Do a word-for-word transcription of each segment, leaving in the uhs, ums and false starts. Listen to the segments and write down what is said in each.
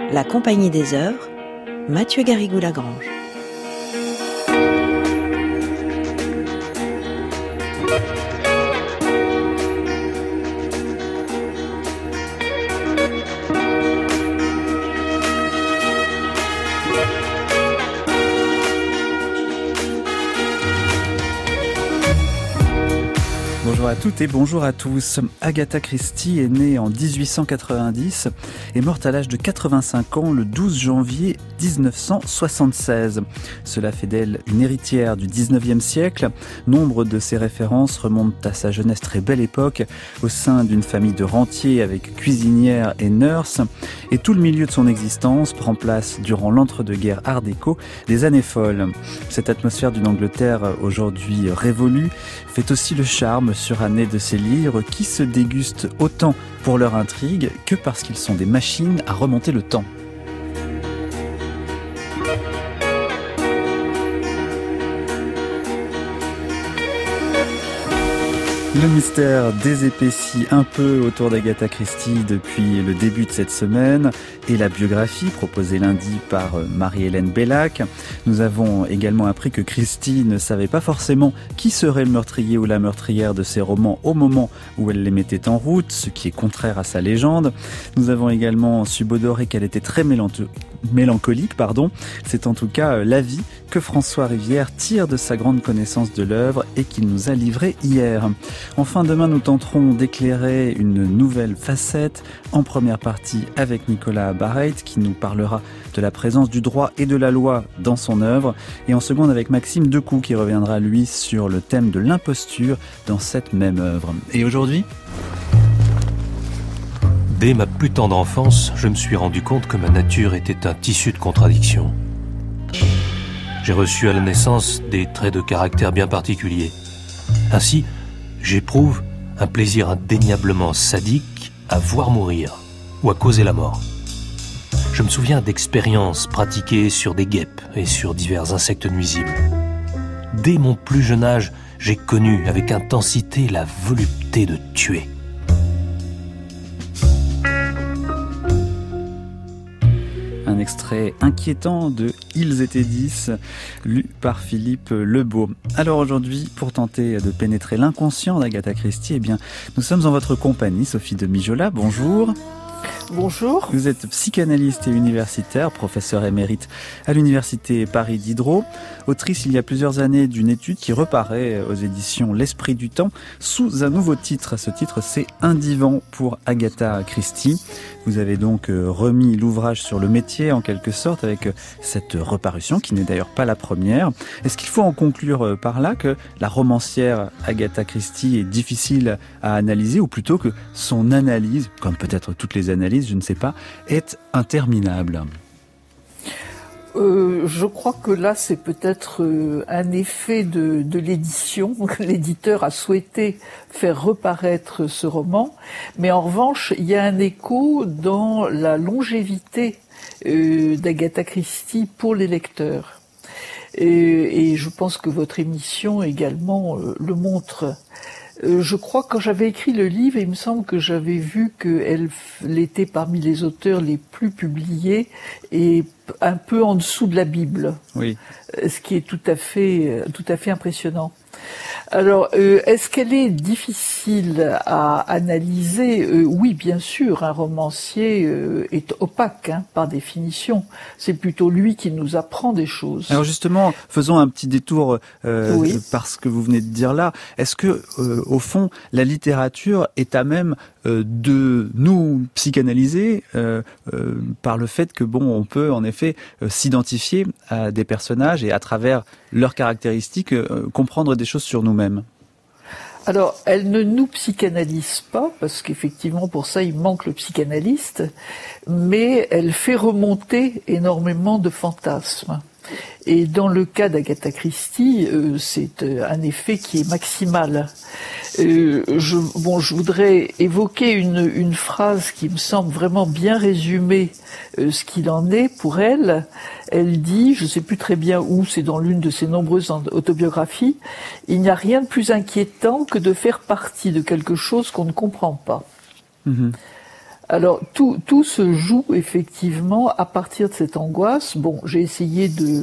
La Compagnie des Heures, Mathieu Garrigou-Lagrange. Bonjour à toutes et bonjour à tous. Agatha Christie est née en dix-huit cent quatre-vingt-dix et morte à l'âge de quatre-vingt-cinq ans le douze janvier dix-neuf cent soixante-seize. Cela fait d'elle une héritière du dix-neuvième siècle. Nombre de ses références remontent à sa jeunesse très belle époque, au sein d'une famille de rentiers avec cuisinière et nurse. Et tout le milieu de son existence prend place durant l'entre-deux-guerres art déco, des années folles. Cette atmosphère d'une Angleterre aujourd'hui révolue fait aussi le charme suranné de ces livres qui se dégustent autant pour leur intrigue que parce qu'ils sont des machines à remonter le temps. Le mystère désépaissit un peu autour d'Agatha Christie depuis le début de cette semaine et la biographie proposée lundi par Marie-Hélène Bellac. Nous avons également appris que Christie ne savait pas forcément qui serait le meurtrier ou la meurtrière de ses romans au moment où elle les mettait en route, ce qui est contraire à sa légende. Nous avons également subodoré qu'elle était très mélanto- mélancolique. Pardon. C'est en tout cas l'avis que François Rivière tire de sa grande connaissance de l'œuvre et qu'il nous a livré hier. Enfin, demain, nous tenterons d'éclairer une nouvelle facette en première partie avec Nicolas Barreit qui nous parlera de la présence du droit et de la loi dans son œuvre et en seconde avec Maxime Decoux qui reviendra lui sur le thème de l'imposture dans cette même œuvre. Et aujourd'hui ? Dès ma plus tendre enfance, je me suis rendu compte que ma nature était un tissu de contradictions. J'ai reçu à la naissance des traits de caractère bien particuliers. Ainsi, j'éprouve un plaisir indéniablement sadique à voir mourir ou à causer la mort. Je me souviens d'expériences pratiquées sur des guêpes et sur divers insectes nuisibles. Dès mon plus jeune âge, j'ai connu avec intensité la volupté de tuer. Un extrait inquiétant de Ils étaient dix, lu par Philippe Lebeau. Alors aujourd'hui, pour tenter de pénétrer l'inconscient d'Agatha Christie, eh bien, nous sommes en votre compagnie, Sophie de Mijola. Bonjour. Bonjour. Vous êtes psychanalyste et universitaire, professeur émérite à l'université Paris Diderot, autrice il y a plusieurs années d'une étude qui reparaît aux éditions L'Esprit du Temps sous un nouveau titre. Ce titre, c'est Un divan pour Agatha Christie. Vous avez donc remis l'ouvrage sur le métier en quelque sorte avec cette reparution qui n'est d'ailleurs pas la première. Est-ce qu'il faut en conclure par là que la romancière Agatha Christie est difficile à analyser ou plutôt que son analyse, comme peut-être toutes les analyses, je ne sais pas, est interminable? Euh, je crois que là, c'est peut-être euh, un effet de, de l'édition. L'éditeur a souhaité faire reparaître ce roman, mais en revanche, il y a un écho dans la longévité euh, d'Agatha Christie pour les lecteurs. Et, et je pense que votre émission également euh, le montre. Euh, je crois que quand j'avais écrit le livre, il me semble que j'avais vu qu'elle était parmi les auteurs les plus publiés et un peu en dessous de la Bible. Oui. Ce qui est tout à fait, tout à fait impressionnant. Alors, euh, est-ce qu'elle est difficile à analyser ? euh, Oui, bien sûr, un romancier euh, est opaque, hein, par définition. C'est plutôt lui qui nous apprend des choses. Alors justement, faisons un petit détour euh, oui. Alors, elle ne nous psychanalyse pas, parce qu'effectivement, pour ça, il manque le psychanalyste, mais elle fait remonter énormément de fantasmes. Et dans le cas d'Agatha Christie, euh, c'est un effet qui est maximal. Euh, je, bon, je voudrais évoquer une, une phrase qui me semble vraiment bien résumer euh, ce qu'il en est pour elle. Elle dit, je ne sais plus très bien où, c'est dans l'une de ses nombreuses autobiographies, « Il n'y a rien de plus inquiétant que de faire partie de quelque chose qu'on ne comprend pas. » Mmh. Alors tout, tout se joue effectivement à partir de cette angoisse. Bon, j'ai essayé de,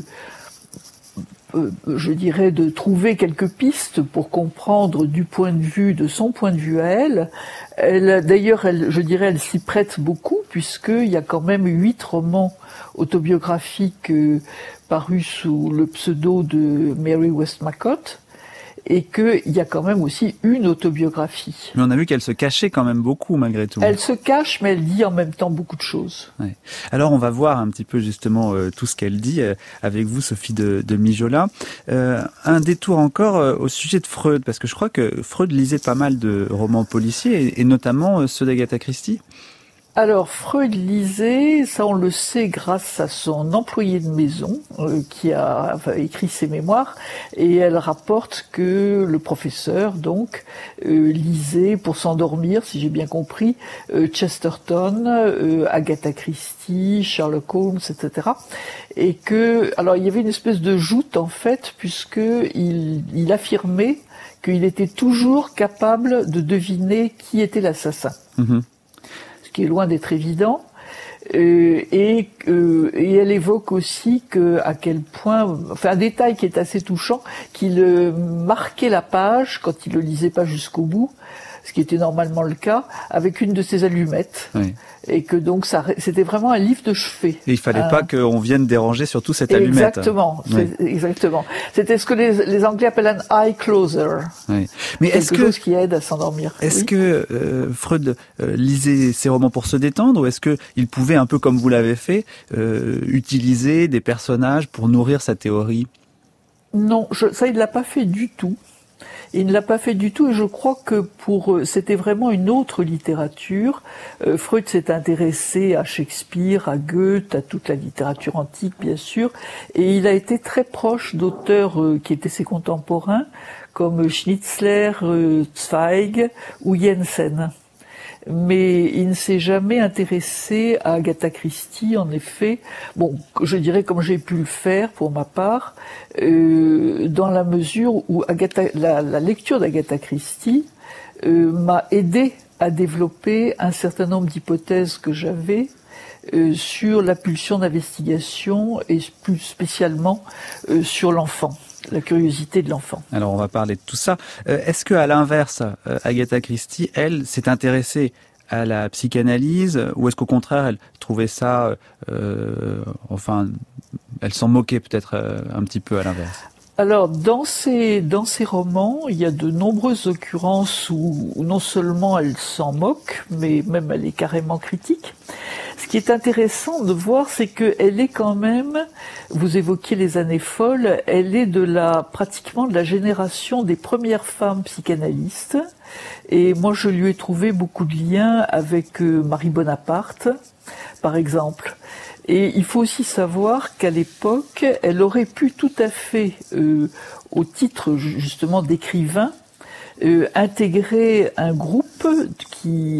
euh, je dirais, de trouver quelques pistes pour comprendre du point de vue, de son point de vue à elle. Elle, d'ailleurs, elle, je dirais, elle s'y prête beaucoup puisqu'il y a quand même huit romans autobiographiques euh, parus sous le pseudo de Mary Westmacott. Et qu'il y a quand même aussi une autobiographie. Mais on a vu qu'elle se cachait quand même beaucoup malgré tout. Elle se cache, mais elle dit en même temps beaucoup de choses. Ouais. Alors on va voir un petit peu justement euh, tout ce qu'elle dit euh, avec vous, Sophie de, de Mijola. Euh, un détour encore euh, au sujet de Freud, parce que je crois que Freud lisait pas mal de romans policiers, et, et notamment euh, ceux d'Agatha Christie. Alors Freud lisait, ça on le sait grâce à son employé de maison euh, qui a enfin, écrit ses mémoires, et elle rapporte que le professeur donc euh, lisait pour s'endormir, si j'ai bien compris, euh, Chesterton, euh, Agatha Christie, Sherlock Holmes, et cetera. Et que, alors il y avait une espèce de joute en fait, puisque il, il affirmait qu'il était toujours capable de deviner qui était l'assassin. Mmh. Qui est loin d'être évident, euh, et, euh, et elle évoque aussi que à quel point, enfin un détail qui est assez touchant, qu'il euh, marquait la page quand il le lisait pas jusqu'au bout, ce qui était normalement le cas, avec une de ses allumettes. Oui. Et que donc ça, c'était vraiment un livre de chevet. Et il fallait un... pas qu'on vienne déranger surtout cette allumette. Exactement, oui. c'est, exactement. C'était ce que les, les Anglais appellent un eye closer. Oui. Mais quelque est-ce que, chose qui aide à s'endormir. Est-ce oui. que euh, Freud euh, lisait ses romans pour se détendre, ou est-ce que il pouvait, un peu comme vous l'avez fait, euh, utiliser des personnages pour nourrir sa théorie? Non, je, ça il l'a pas fait du tout. Il ne l'a pas fait du tout, et je crois que pour c'était vraiment une autre littérature. Euh, Freud s'est intéressé à Shakespeare, à Goethe, à toute la littérature antique, bien sûr, et il a été très proche d'auteurs euh, qui étaient ses contemporains, comme Schnitzler, euh, Zweig ou Jensen. Mais il ne s'est jamais intéressé à Agatha Christie, en effet. Bon, je dirais comme j'ai pu le faire pour ma part, euh, dans la mesure où Agatha, la, la lecture d'Agatha Christie euh, m'a aidé à développer un certain nombre d'hypothèses que j'avais euh, sur la pulsion d'investigation et plus spécialement euh, sur l'enfant. La curiosité de l'enfant. Alors on va parler de tout ça. Euh, est-ce que à l'inverse, euh, Agatha Christie, elle, s'est intéressée à la psychanalyse, ou est-ce qu'au contraire, elle trouvait ça, euh, enfin, elle s'en moquait peut-être euh, un petit peu à l'inverse? Alors, dans ces, dans ces romans, il y a de nombreuses occurrences où, où non seulement elle s'en moque, mais même elle est carrément critique. Ce qui est intéressant de voir, c'est qu'elle est quand même, vous évoquiez les années folles, elle est de la, pratiquement de la génération des premières femmes psychanalystes. Et moi, je lui ai trouvé beaucoup de liens avec euh, Marie Bonaparte, par exemple. Et il faut aussi savoir qu'à l'époque, elle aurait pu tout à fait, euh, au titre justement d'écrivain, euh, intégrer un groupe qui,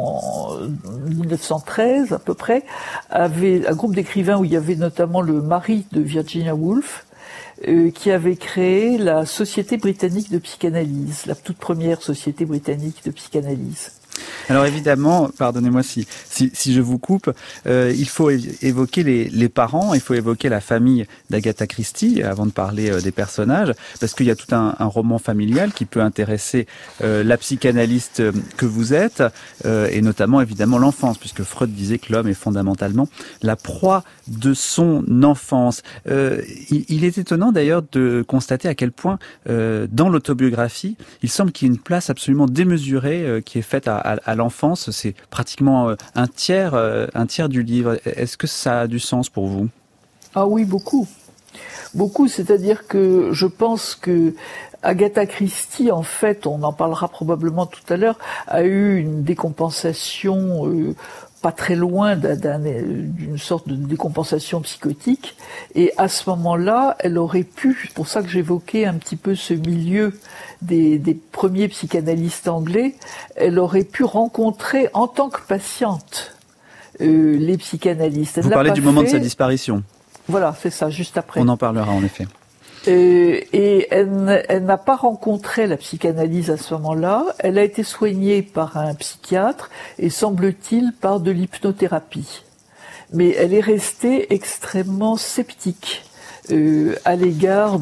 en mille neuf cent treize à peu près, avait un groupe d'écrivains où il y avait notamment le mari de Virginia Woolf, euh, qui avait créé la Société britannique de psychanalyse, la toute première société britannique de psychanalyse. Alors évidemment, pardonnez-moi si, si, si je vous coupe, euh, il faut évoquer les, les parents, il faut évoquer la famille d'Agatha Christie avant de parler euh, des personnages, parce qu'il y a tout un, un roman familial qui peut intéresser euh, la psychanalyste que vous êtes, euh, et notamment évidemment l'enfance, puisque Freud disait que l'homme est fondamentalement la proie de son enfance. Euh, il, il est étonnant d'ailleurs de constater à quel point euh, dans l'autobiographie, il semble qu'il y ait une place absolument démesurée euh, qui est faite à, à, à l'enfance. C'est pratiquement un tiers, un tiers du livre. Est-ce que ça a du sens pour vous? Ah oui, beaucoup. Beaucoup, c'est-à-dire que je pense que Agatha Christie, en fait, on en parlera probablement tout à l'heure, a eu une décompensation euh, pas très loin d'un, d'un, d'une sorte de décompensation psychotique, et à ce moment-là, elle aurait pu, c'est pour ça que j'évoquais un petit peu ce milieu des, des premiers psychanalystes anglais, elle aurait pu rencontrer en tant que patiente euh, les psychanalystes. Elle Vous parlez du fait. moment de sa disparition. Voilà, c'est ça, juste après. On en parlera en effet. Euh, et elle, elle n'a pas rencontré la psychanalyse à ce moment-là. Elle a été soignée par un psychiatre et semble-t-il par de l'hypnothérapie. Mais elle est restée extrêmement sceptique euh, à l'égard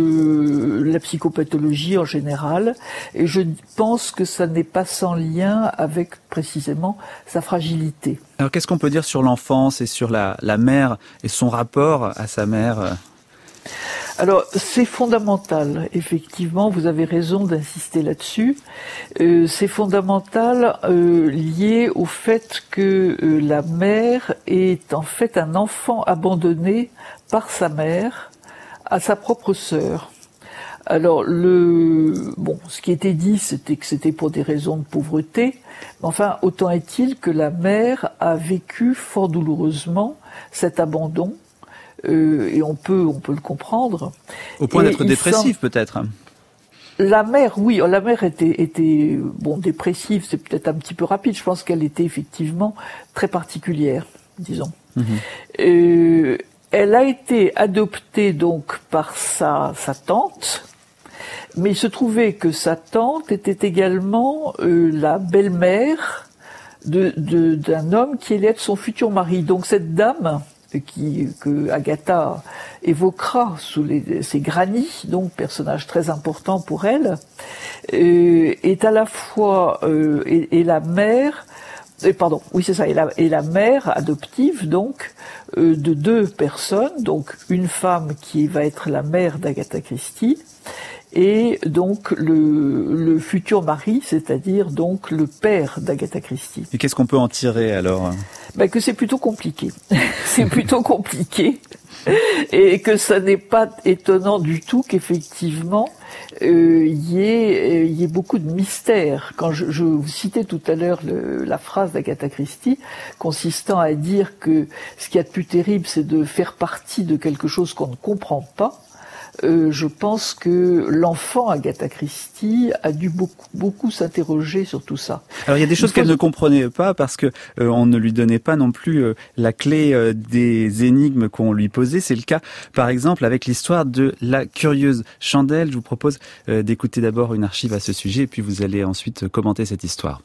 de la psychopathologie en général. Et je pense que ça n'est pas sans lien avec précisément sa fragilité. Alors qu'est-ce qu'on peut dire sur l'enfance et sur la, la mère et son rapport à sa mère ? Alors, c'est fondamental, effectivement, vous avez raison d'insister là-dessus. Euh, c'est fondamental euh, lié au fait que euh, la mère est en fait un enfant abandonné par sa mère à sa propre sœur. Alors, le bon, ce qui était dit, c'était que c'était pour des raisons de pauvreté. Mais enfin, autant est-il que la mère a vécu fort douloureusement cet abandon. Euh, et on peut, on peut le comprendre. Au point et d'être dépressive, semble... peut-être. La mère, oui, la mère était, était, bon, dépressive, c'est peut-être un petit peu rapide. Je pense qu'elle était effectivement très particulière, disons. Mmh. Euh, elle a été adoptée donc par sa, sa tante, mais il se trouvait que sa tante était également euh, la belle-mère de, de, d'un homme qui allait être son futur mari. Donc cette dame, qui, que Agatha évoquera sous les, ses granits, donc personnage très important pour elle, euh, est à la fois euh, et, et la mère, et pardon, oui c'est ça, et la, et la mère adoptive donc euh, de deux personnes, donc une femme qui va être la mère d'Agatha Christie et donc le, le futur mari, c'est-à-dire donc le père d'Agatha Christie. Et qu'est-ce qu'on peut en tirer alors ? Ben que c'est plutôt compliqué. C'est plutôt compliqué. Et que ça n'est pas étonnant du tout qu'effectivement euh, y ait, y ait beaucoup de mystères. Quand je, je vous citais tout à l'heure le, la phrase d'Agatha Christie consistant à dire que ce qu'il y a de plus terrible, c'est de faire partie de quelque chose qu'on ne comprend pas. Euh, je pense que l'enfant Agatha Christie a dû beaucoup, beaucoup s'interroger sur tout ça. Alors il y a des choses qu'elle ne comprenait pas parce que euh, on ne lui donnait pas non plus euh, la clé euh, des énigmes qu'on lui posait. C'est le cas, par exemple, avec l'histoire de la curieuse chandelle. Je vous propose euh, d'écouter d'abord une archive à ce sujet et puis vous allez ensuite commenter cette histoire.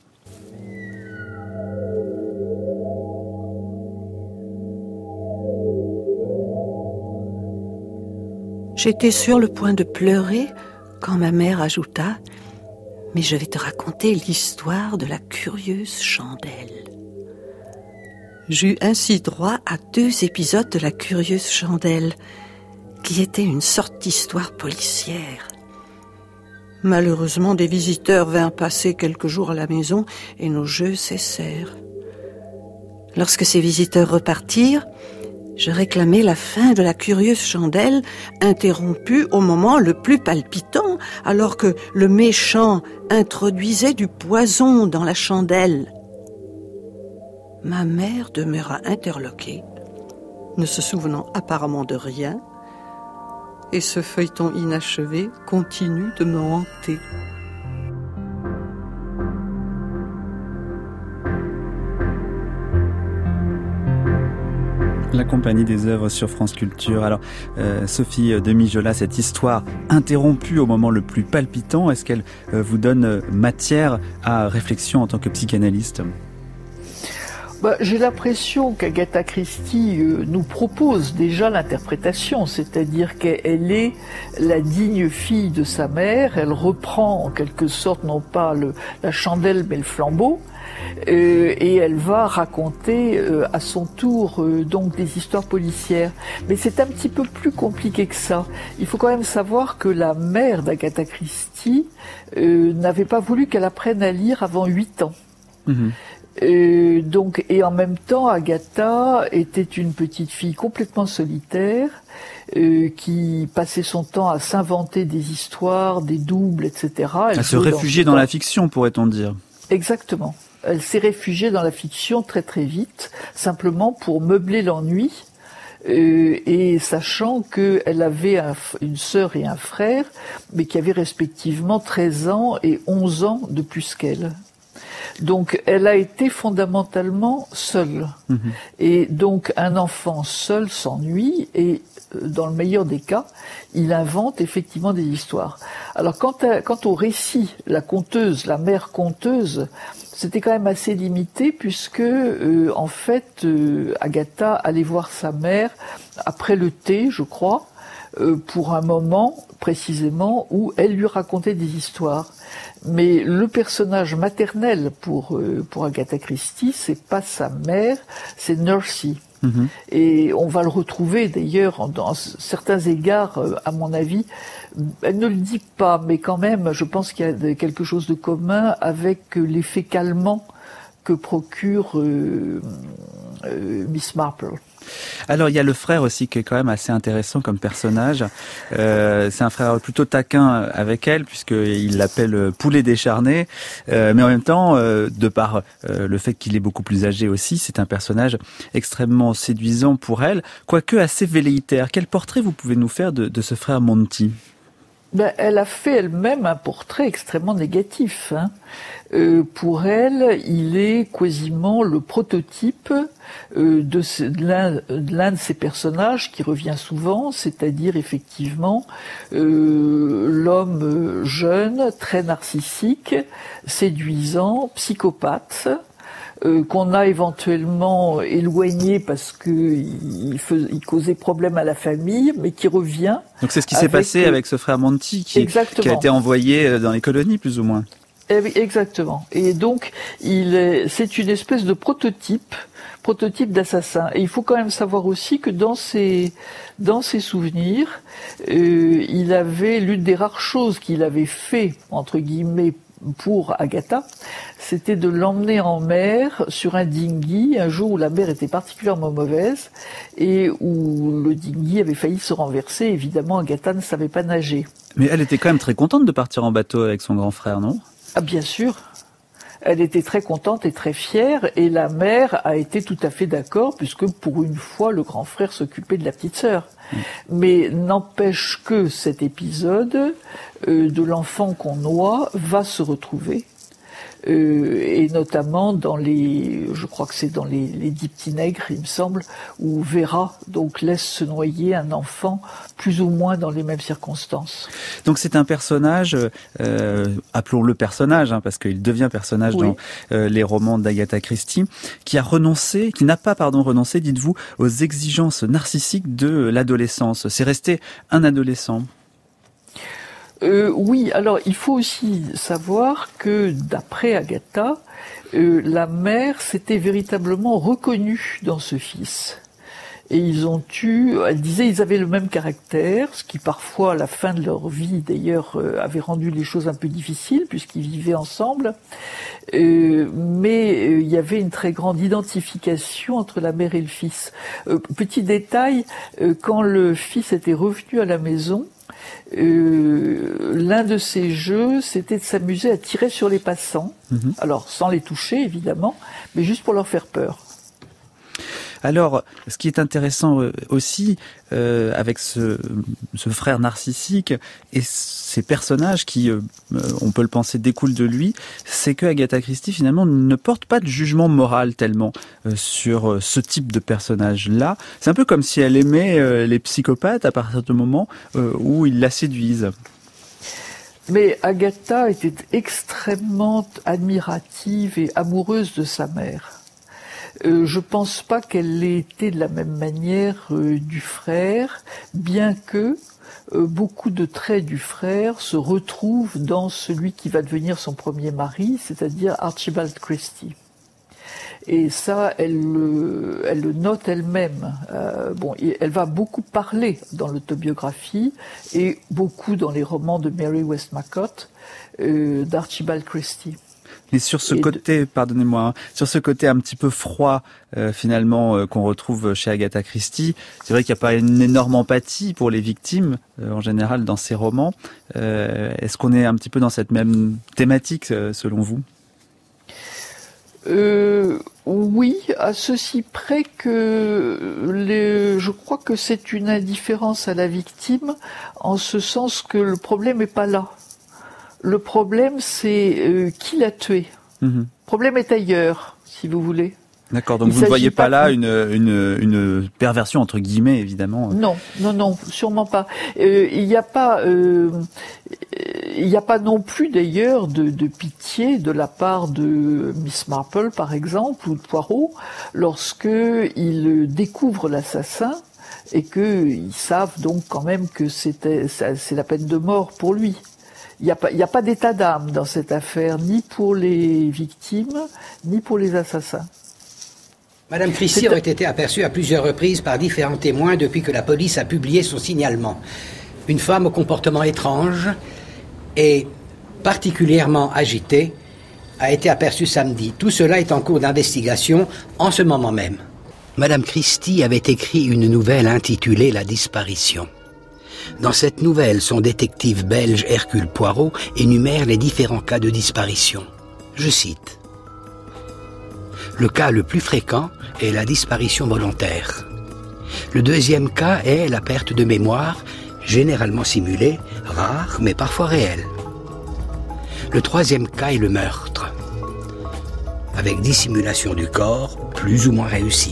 J'étais sur le point de pleurer quand ma mère ajouta « Mais je vais te raconter l'histoire de la curieuse chandelle. » J'eus ainsi droit à deux épisodes de la curieuse chandelle, qui était une sorte d'histoire policière. Malheureusement, des visiteurs vinrent passer quelques jours à la maison et nos jeux cessèrent. Lorsque ces visiteurs repartirent, je réclamais la fin de la curieuse chandelle, interrompue au moment le plus palpitant, alors que le méchant introduisait du poison dans la chandelle. Ma mère demeura interloquée, ne se souvenant apparemment de rien, et ce feuilleton inachevé continue de me hanter. La compagnie des œuvres sur France Culture. Alors, euh, Sophie Demijola, cette histoire interrompue au moment le plus palpitant, est-ce qu'elle euh, vous donne matière à réflexion en tant que psychanalyste ? Bah, j'ai l'impression qu'Agatha Christie euh, nous propose déjà l'interprétation, c'est-à-dire qu'elle est la digne fille de sa mère, elle reprend en quelque sorte non pas le, la chandelle mais le flambeau, euh, et elle va raconter euh, à son tour euh, donc des histoires policières. Mais c'est un petit peu plus compliqué que ça. Il faut quand même savoir que la mère d'Agatha Christie euh, n'avait pas voulu qu'elle apprenne à lire avant huit ans. Mmh. Euh, donc, et en même temps, Agatha était une petite fille complètement solitaire euh, qui passait son temps à s'inventer des histoires, des doubles, et cetera. Elle à se réfugier dans, dans la fiction, pourrait-on dire. Exactement. Elle s'est réfugiée dans la fiction très très vite, simplement pour meubler l'ennui. Euh, et sachant qu'elle avait un, une sœur et un frère, mais qui avaient respectivement treize ans et onze ans de plus qu'elle. Donc, elle a été fondamentalement seule. Mmh. Et donc, un enfant seul s'ennuie et, dans le meilleur des cas, il invente effectivement des histoires. Alors, quant, à, quant au récit, la conteuse, la mère conteuse, c'était quand même assez limité puisque, euh, en fait, euh, Agatha allait voir sa mère après le thé, je crois, euh, pour un moment précisément où elle lui racontait des histoires. Mais le personnage maternel pour euh, pour Agatha Christie, c'est pas sa mère, c'est Nursey. Mmh. Et on va le retrouver d'ailleurs dans certains égards, à mon avis. Elle ne le dit pas, mais quand même, je pense qu'il y a quelque chose de commun avec l'effet calmant que procure euh, euh, Miss Marple. Alors il y a le frère aussi qui est quand même assez intéressant comme personnage. Euh, c'est un frère plutôt taquin avec elle puisqu'il l'appelle poulet décharné. Euh, mais en même temps, euh, de par euh, le fait qu'il est beaucoup plus âgé aussi, c'est un personnage extrêmement séduisant pour elle, quoique assez velléitaire. Quel portrait vous pouvez nous faire de, de ce frère Monty ? Ben, elle a fait elle-même un portrait extrêmement négatif. Hein. Euh, pour elle, il est quasiment le prototype euh, de, ce, de, l'un, de l'un de ces personnages qui revient souvent, c'est-à-dire effectivement euh, l'homme jeune, très narcissique, séduisant, psychopathe, Euh, qu'on a éventuellement éloigné parce que il, fais, il causait problème à la famille, mais qui revient. Donc c'est ce qui s'est passé avec ce frère Monty qui, qui a été envoyé dans les colonies plus ou moins. Exactement. Et donc il est, c'est une espèce de prototype, prototype d'assassin. Et il faut quand même savoir aussi que dans ses dans ses souvenirs, euh, il avait l'une des rares choses qu'il avait fait entre guillemets pour Agatha, c'était de l'emmener en mer sur un dinghy un jour où la mer était particulièrement mauvaise et où le dinghy avait failli se renverser. Évidemment, Agatha ne savait pas nager. Mais elle était quand même très contente de partir en bateau avec son grand frère, non ? Ah, bien sûr. Elle était très contente et très fière, et la mère a été tout à fait d'accord, puisque pour une fois, le grand frère s'occupait de la petite sœur. Mmh. Mais n'empêche que cet épisode euh, de l'enfant qu'on noie va se retrouver, euh, et notamment dans les, je crois que c'est dans les, les dix petits nègres, il me semble, où Vera donc laisse se noyer un enfant plus ou moins dans les mêmes circonstances. Donc c'est un personnage, euh, appelons-le personnage, hein, parce qu'il devient personnage oui. dans euh, les romans d'Agatha Christie, qui a renoncé, qui n'a pas pardon renoncé, dites-vous, aux exigences narcissiques de l'adolescence. C'est resté un adolescent. Euh, oui, alors il faut aussi savoir que d'après Agatha, euh, la mère s'était véritablement reconnue dans ce fils. Et ils ont eu, elle disait, ils avaient le même caractère, ce qui parfois, à la fin de leur vie, d'ailleurs, euh, avait rendu les choses un peu difficiles, puisqu'ils vivaient ensemble. Euh, mais euh, il y avait une très grande identification entre la mère et le fils. Euh, petit détail, euh, quand le fils était revenu à la maison, Euh, l'un de ses jeux, c'était de s'amuser à tirer sur les passants, mmh. alors sans les toucher évidemment, mais juste pour leur faire peur. Alors, ce qui est intéressant aussi euh, avec ce, ce frère narcissique et ces personnages qui, euh, on peut le penser, découlent de lui, c'est que Agatha Christie finalement ne porte pas de jugement moral tellement euh, sur euh, ce type de personnage-là. C'est un peu comme si elle aimait euh, les psychopathes à partir du moment euh, où ils la séduisent. Mais Agatha était extrêmement admirative et amoureuse de sa mère. Euh, je pense pas qu'elle l'ait été de la même manière euh, du frère, bien que euh, beaucoup de traits du frère se retrouvent dans celui qui va devenir son premier mari, c'est-à-dire Archibald Christie. Et ça, elle le, elle le note elle-même. Euh, bon, elle va beaucoup parler dans l'autobiographie et beaucoup dans les romans de Mary Westmacott euh, d'Archibald Christie. Mais sur ce côté, de... pardonnez-moi, hein, sur ce côté un petit peu froid, euh, finalement, euh, qu'on retrouve chez Agatha Christie, c'est vrai qu'il n'y a pas une énorme empathie pour les victimes, euh, en général, dans ces romans. Euh, est-ce qu'on est un petit peu dans cette même thématique, euh, selon vous ? Euh, oui, à ceci près que les, je crois que c'est une indifférence à la victime, en ce sens que le problème n'est pas là. Le problème, c'est euh, qui l'a tué. Mmh. problème est ailleurs, si vous voulez. D'accord, donc Il vous ne voyez pas, pas là de... une, une, une perversion, entre guillemets, évidemment. Non, non, non, sûrement pas. Euh, il n'y a pas, euh, il n'y a pas non plus d'ailleurs de, de pitié de la part de Miss Marple, par exemple, ou de Poirot, lorsque ils découvrent l'assassin et qu'ils savent donc quand même que c'était, c'est la peine de mort pour lui. Il n'y a pas, il n'y a pas d'état d'âme dans cette affaire, ni pour les victimes, ni pour les assassins. Madame Christie aurait été aperçue à plusieurs reprises par différents témoins depuis que la police a publié son signalement. Une femme au comportement étrange et particulièrement agitée a été aperçue samedi. Tout cela est en cours d'investigation en ce moment même. Madame Christie avait écrit une nouvelle intitulée « La disparition ». Dans cette nouvelle, son détective belge Hercule Poirot énumère les différents cas de disparition. Je cite. Le cas le plus fréquent est la disparition volontaire. Le deuxième cas est la perte de mémoire, généralement simulée, rare mais parfois réelle. Le troisième cas est le meurtre, avec dissimulation du corps plus ou moins réussie.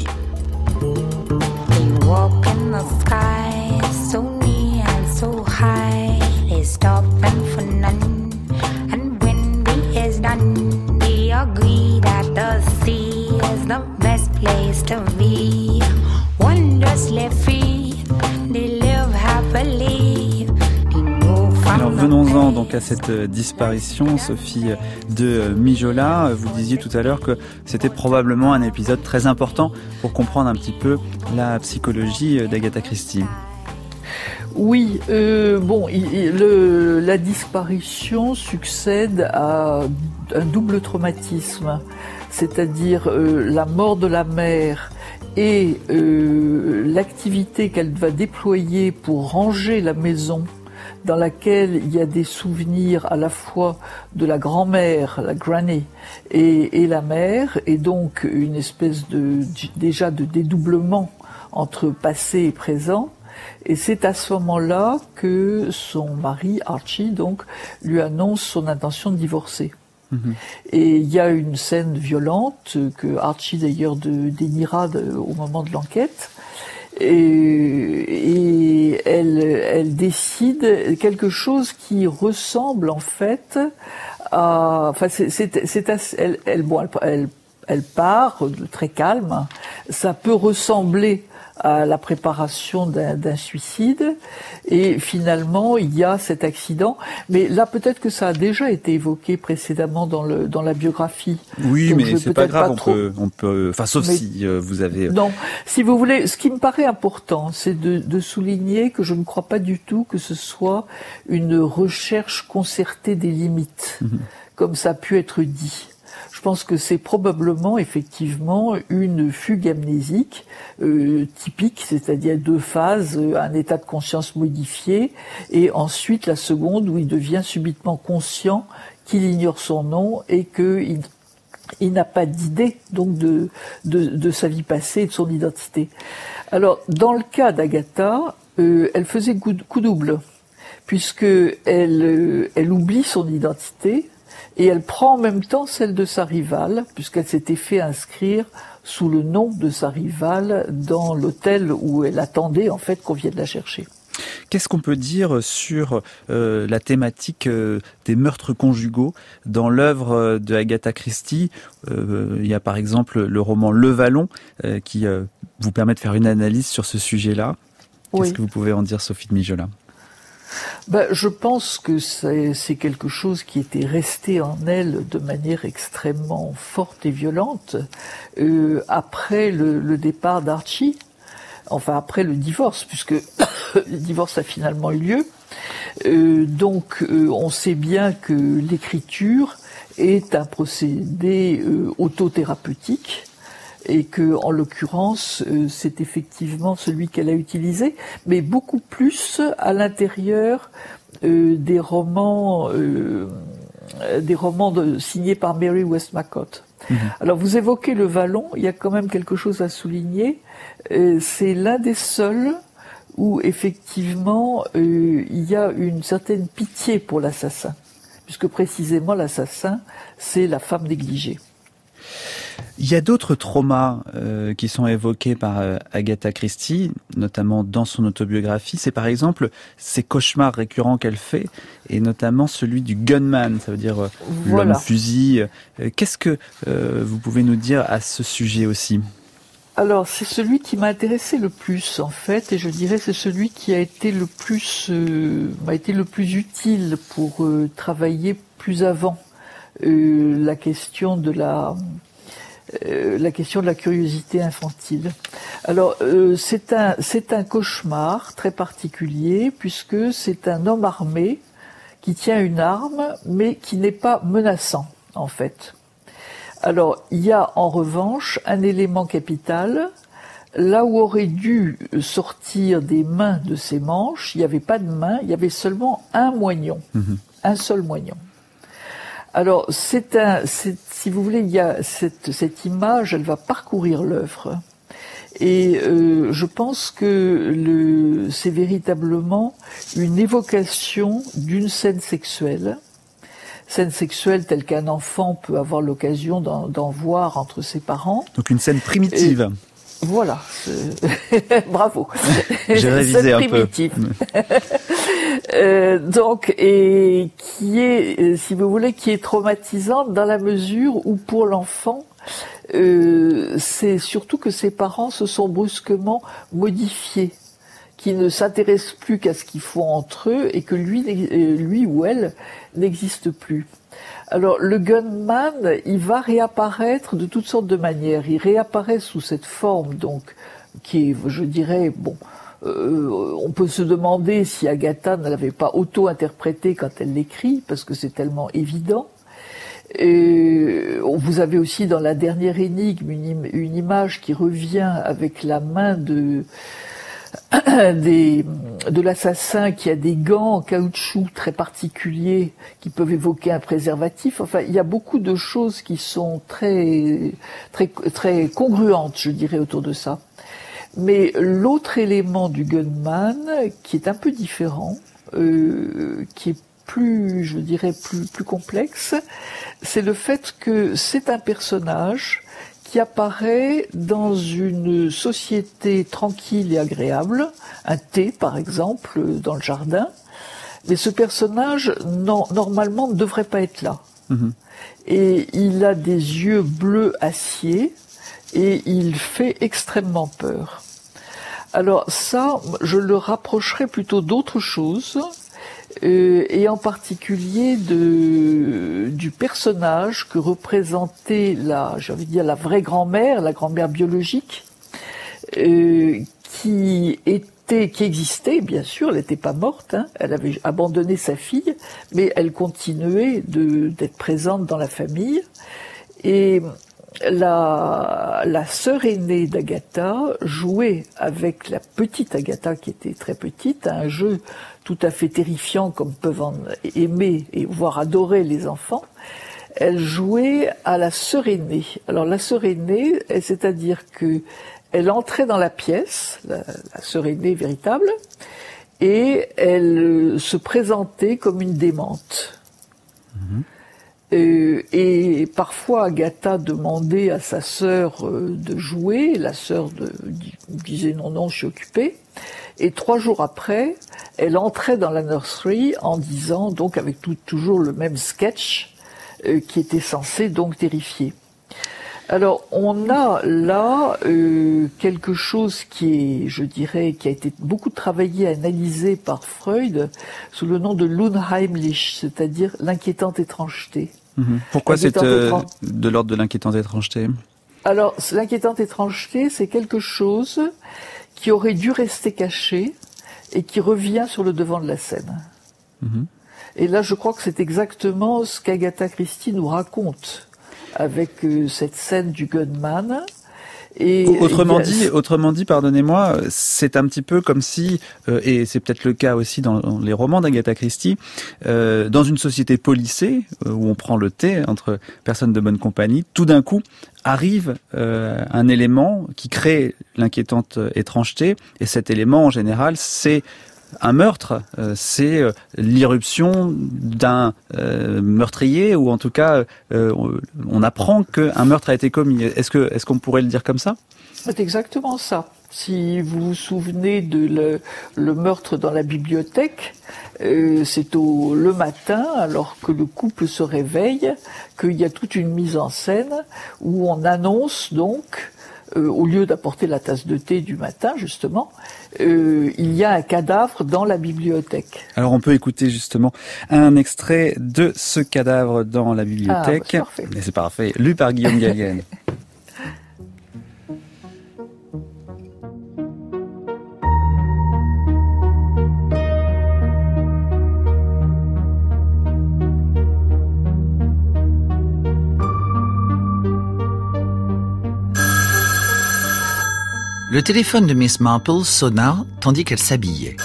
The best place to be, wondrously free, they live happily. Alors venons-en donc à cette disparition, Sophie de Mijola. Vous disiez tout à l'heure que c'était probablement un épisode très important pour comprendre un petit peu la psychologie d'Agatha Christie. Oui, euh, bon, il, il, le, la disparition succède à un double traumatisme, c'est-à-dire euh, la mort de la mère et euh, l'activité qu'elle va déployer pour ranger la maison dans laquelle il y a des souvenirs à la fois de la grand-mère, la granny, et, et la mère, et donc une espèce de déjà de dédoublement entre passé et présent. Et c'est à ce moment-là que son mari, Archie, donc, lui annonce son intention de divorcer. Mmh. Et il y a une scène violente que Archie d'ailleurs de, déniera de, au moment de l'enquête. Et, et elle, elle décide quelque chose qui ressemble en fait à, enfin c'est, c'est, c'est assez, elle, elle, bon, elle, elle, elle part très calme. Ça peut ressembler à la préparation d'un, d'un suicide, et finalement il y a cet accident. Mais là peut-être que ça a déjà été évoqué précédemment dans le dans la biographie. Oui, donc mais c'est pas grave, pas on trop... peut on peut enfin sauf mais, si euh, vous avez non, si vous voulez, ce qui me paraît important, c'est de, de souligner que je ne crois pas du tout que ce soit une recherche concertée des limites, mm-hmm. comme ça a pu être dit. Je pense que c'est probablement effectivement une fugue amnésique euh, typique, c'est-à-dire deux phases, un état de conscience modifié, et ensuite la seconde où il devient subitement conscient qu'il ignore son nom et qu'il il n'a pas d'idée donc de, de, de sa vie passée et de son identité. Alors dans le cas d'Agatha, euh, elle faisait coup, coup double, puisque elle, euh, elle oublie son identité. Et elle prend en même temps celle de sa rivale, puisqu'elle s'était fait inscrire sous le nom de sa rivale dans l'hôtel où elle attendait en fait qu'on vienne la chercher. Qu'est-ce qu'on peut dire sur euh, la thématique euh, des meurtres conjugaux dans l'œuvre de Agatha Christie? euh, Il y a par exemple le roman Le Vallon euh, qui euh, vous permet de faire une analyse sur ce sujet-là. Qu'est-ce oui. que vous pouvez en dire, Sophie de Mijola? Ben, je pense que c'est, c'est quelque chose qui était resté en elle de manière extrêmement forte et violente euh, après le, le départ d'Archie, enfin après le divorce, puisque le divorce a finalement eu lieu. Euh, donc euh, on sait bien que l'écriture est un procédé euh, autothérapeutique, et que, en l'occurrence, euh, c'est effectivement celui qu'elle a utilisé, mais beaucoup plus à l'intérieur euh, des romans, euh, des romans de, signés par Mary Westmacott. Mmh. Alors, vous évoquez Le Vallon, il y a quand même quelque chose à souligner. Euh, c'est l'un des seuls où, effectivement, euh, il y a une certaine pitié pour l'assassin, puisque précisément l'assassin, c'est la femme négligée. Il y a d'autres traumas euh, qui sont évoqués par euh, Agatha Christie, notamment dans son autobiographie. C'est par exemple ces cauchemars récurrents qu'elle fait, et notamment celui du gunman, ça veut dire euh, voilà. l'homme fusil. Euh, qu'est-ce que euh, vous pouvez nous dire à ce sujet aussi ? Alors, c'est celui qui m'a intéressé le plus, en fait, et je dirais c'est celui qui a été le plus, euh, m'a été le plus utile pour euh, travailler plus avant euh, la question de la Euh, la question de la curiosité infantile. Alors, euh, c'est un, c'est un cauchemar très particulier, puisque c'est un homme armé qui tient une arme, mais qui n'est pas menaçant, en fait. Alors, il y a en revanche un élément capital. Là où aurait dû sortir des mains de ses manches, il n'y avait pas de main, il y avait seulement un moignon, mmh. un seul moignon. Alors, c'est un, c'est, si vous voulez, il y a cette, cette image, elle va parcourir l'œuvre. Et euh, je pense que le, c'est véritablement une évocation d'une scène sexuelle. Scène sexuelle telle qu'un enfant peut avoir l'occasion d'en, d'en voir entre ses parents. Donc une scène primitive. Et, voilà. Bravo. J'ai révisé un peu. Euh, donc, et qui est, si vous voulez, qui est traumatisante dans la mesure où pour l'enfant, euh, c'est surtout que ses parents se sont brusquement modifiés, qui ne s'intéressent plus qu'à ce qu'ils font entre eux et que lui, lui ou elle n'existe plus. Alors, le gunman, il va réapparaître de toutes sortes de manières. Il réapparaît sous cette forme, donc, qui est, je dirais, bon, Euh, on peut se demander si Agatha ne l'avait pas auto-interprété quand elle l'écrit, parce que c'est tellement évident. Et vous avez aussi dans la dernière énigme une, im- une image qui revient avec la main de, des, de l'assassin qui a des gants en caoutchouc très particuliers qui peuvent évoquer un préservatif. Enfin, il y a beaucoup de choses qui sont très, très, très congruentes, je dirais, autour de ça. Mais l'autre élément du gunman, qui est un peu différent, euh, qui est plus, je dirais, plus, plus complexe, c'est le fait que c'est un personnage qui apparaît dans une société tranquille et agréable, un thé par exemple, dans le jardin, mais ce personnage, non, normalement, ne devrait pas être là. Mmh. Et il a des yeux bleus acier, et il fait extrêmement peur. Alors ça, je le rapprocherais plutôt d'autre chose, euh, et en particulier de, du personnage que représentait la, j'ai envie de dire, la vraie grand-mère, la grand-mère biologique, euh, qui était, qui existait, bien sûr, elle n'était pas morte, hein, elle avait abandonné sa fille, mais elle continuait de, d'être présente dans la famille, et La, la sœur aînée d'Agatha jouait avec la petite Agatha qui était très petite à un jeu tout à fait terrifiant comme peuvent en aimer et voire adorer les enfants. Elle jouait à la sœur aînée. Alors la sœur aînée, c'est-à-dire que elle entrait dans la pièce, la, la sœur aînée véritable, et elle se présentait comme une démente. Mmh. Euh, et parfois Agatha demandait à sa sœur euh, de jouer, la sœur de, disait non non je suis occupée, et trois jours après elle entrait dans la nursery en disant, donc avec tout, toujours le même sketch euh, qui était censé donc terrifier. Alors on a là euh, quelque chose qui est, je dirais, qui a été beaucoup travaillé, analysé par Freud sous le nom de l'unheimlich, c'est-à-dire l'inquiétante étrangeté. Mmh. Pourquoi c'est euh, étran... de l'ordre de l'inquiétante étrangeté ? Alors l'inquiétante étrangeté, c'est quelque chose qui aurait dû rester caché et qui revient sur le devant de la scène. Mmh. Et là, je crois que c'est exactement ce qu'Agatha Christie nous raconte avec euh, cette scène du gunman. Et autrement a... dit, autrement dit, pardonnez-moi, c'est un petit peu comme si, euh, et c'est peut-être le cas aussi dans, dans les romans d'Agatha Christie, euh, dans une société policée euh, où on prend le thé entre personnes de bonne compagnie, tout d'un coup arrive euh, un élément qui crée l'inquiétante étrangeté, et cet élément en général, c'est un meurtre, euh, c'est euh, l'irruption d'un euh, meurtrier, ou en tout cas, euh, on, on apprend qu'un meurtre a été commis. Est-ce que, est-ce qu'on pourrait le dire comme ça ? C'est exactement ça. Si vous vous souvenez de le, le meurtre dans la bibliothèque, euh, c'est au, le matin, alors que le couple se réveille, qu'il y a toute une mise en scène où on annonce donc, euh, au lieu d'apporter la tasse de thé du matin, justement, euh, il y a un cadavre dans la bibliothèque. Alors on peut écouter justement un extrait de ce cadavre dans la bibliothèque. Ah, bah, c'est parfait. Et c'est parfait, lu par Guillaume Gallienne. Le téléphone de Miss Marple sonna tandis qu'elle s'habillait.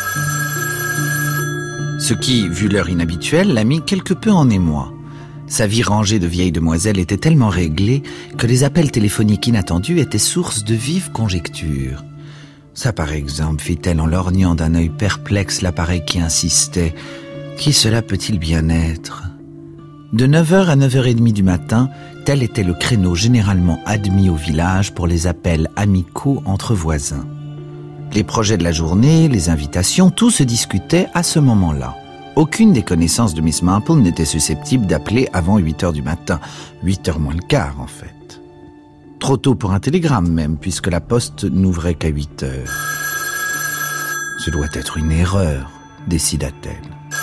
Ce qui, vu l'heure inhabituelle, l'a mis quelque peu en émoi. Sa vie rangée de vieille demoiselle était tellement réglée que les appels téléphoniques inattendus étaient source de vives conjectures. Ça, par exemple, fit-elle en lorgnant d'un œil perplexe l'appareil qui insistait. Qui cela peut-il bien être ? De neuf heures à neuf heures trente du matin, tel était le créneau généralement admis au village pour les appels amicaux entre voisins. Les projets de la journée, les invitations, tout se discutait à ce moment-là. Aucune des connaissances de Miss Marple n'était susceptible d'appeler avant huit heures du matin, huit heures moins le quart en fait. Trop tôt pour un télégramme même, puisque la poste n'ouvrait qu'à huit heures. Ce doit être une erreur, décida-t-elle.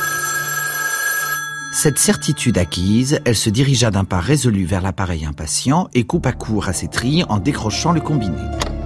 Cette certitude acquise, elle se dirigea d'un pas résolu vers l'appareil impatient et coupa court à ses trilles en décrochant le combiné.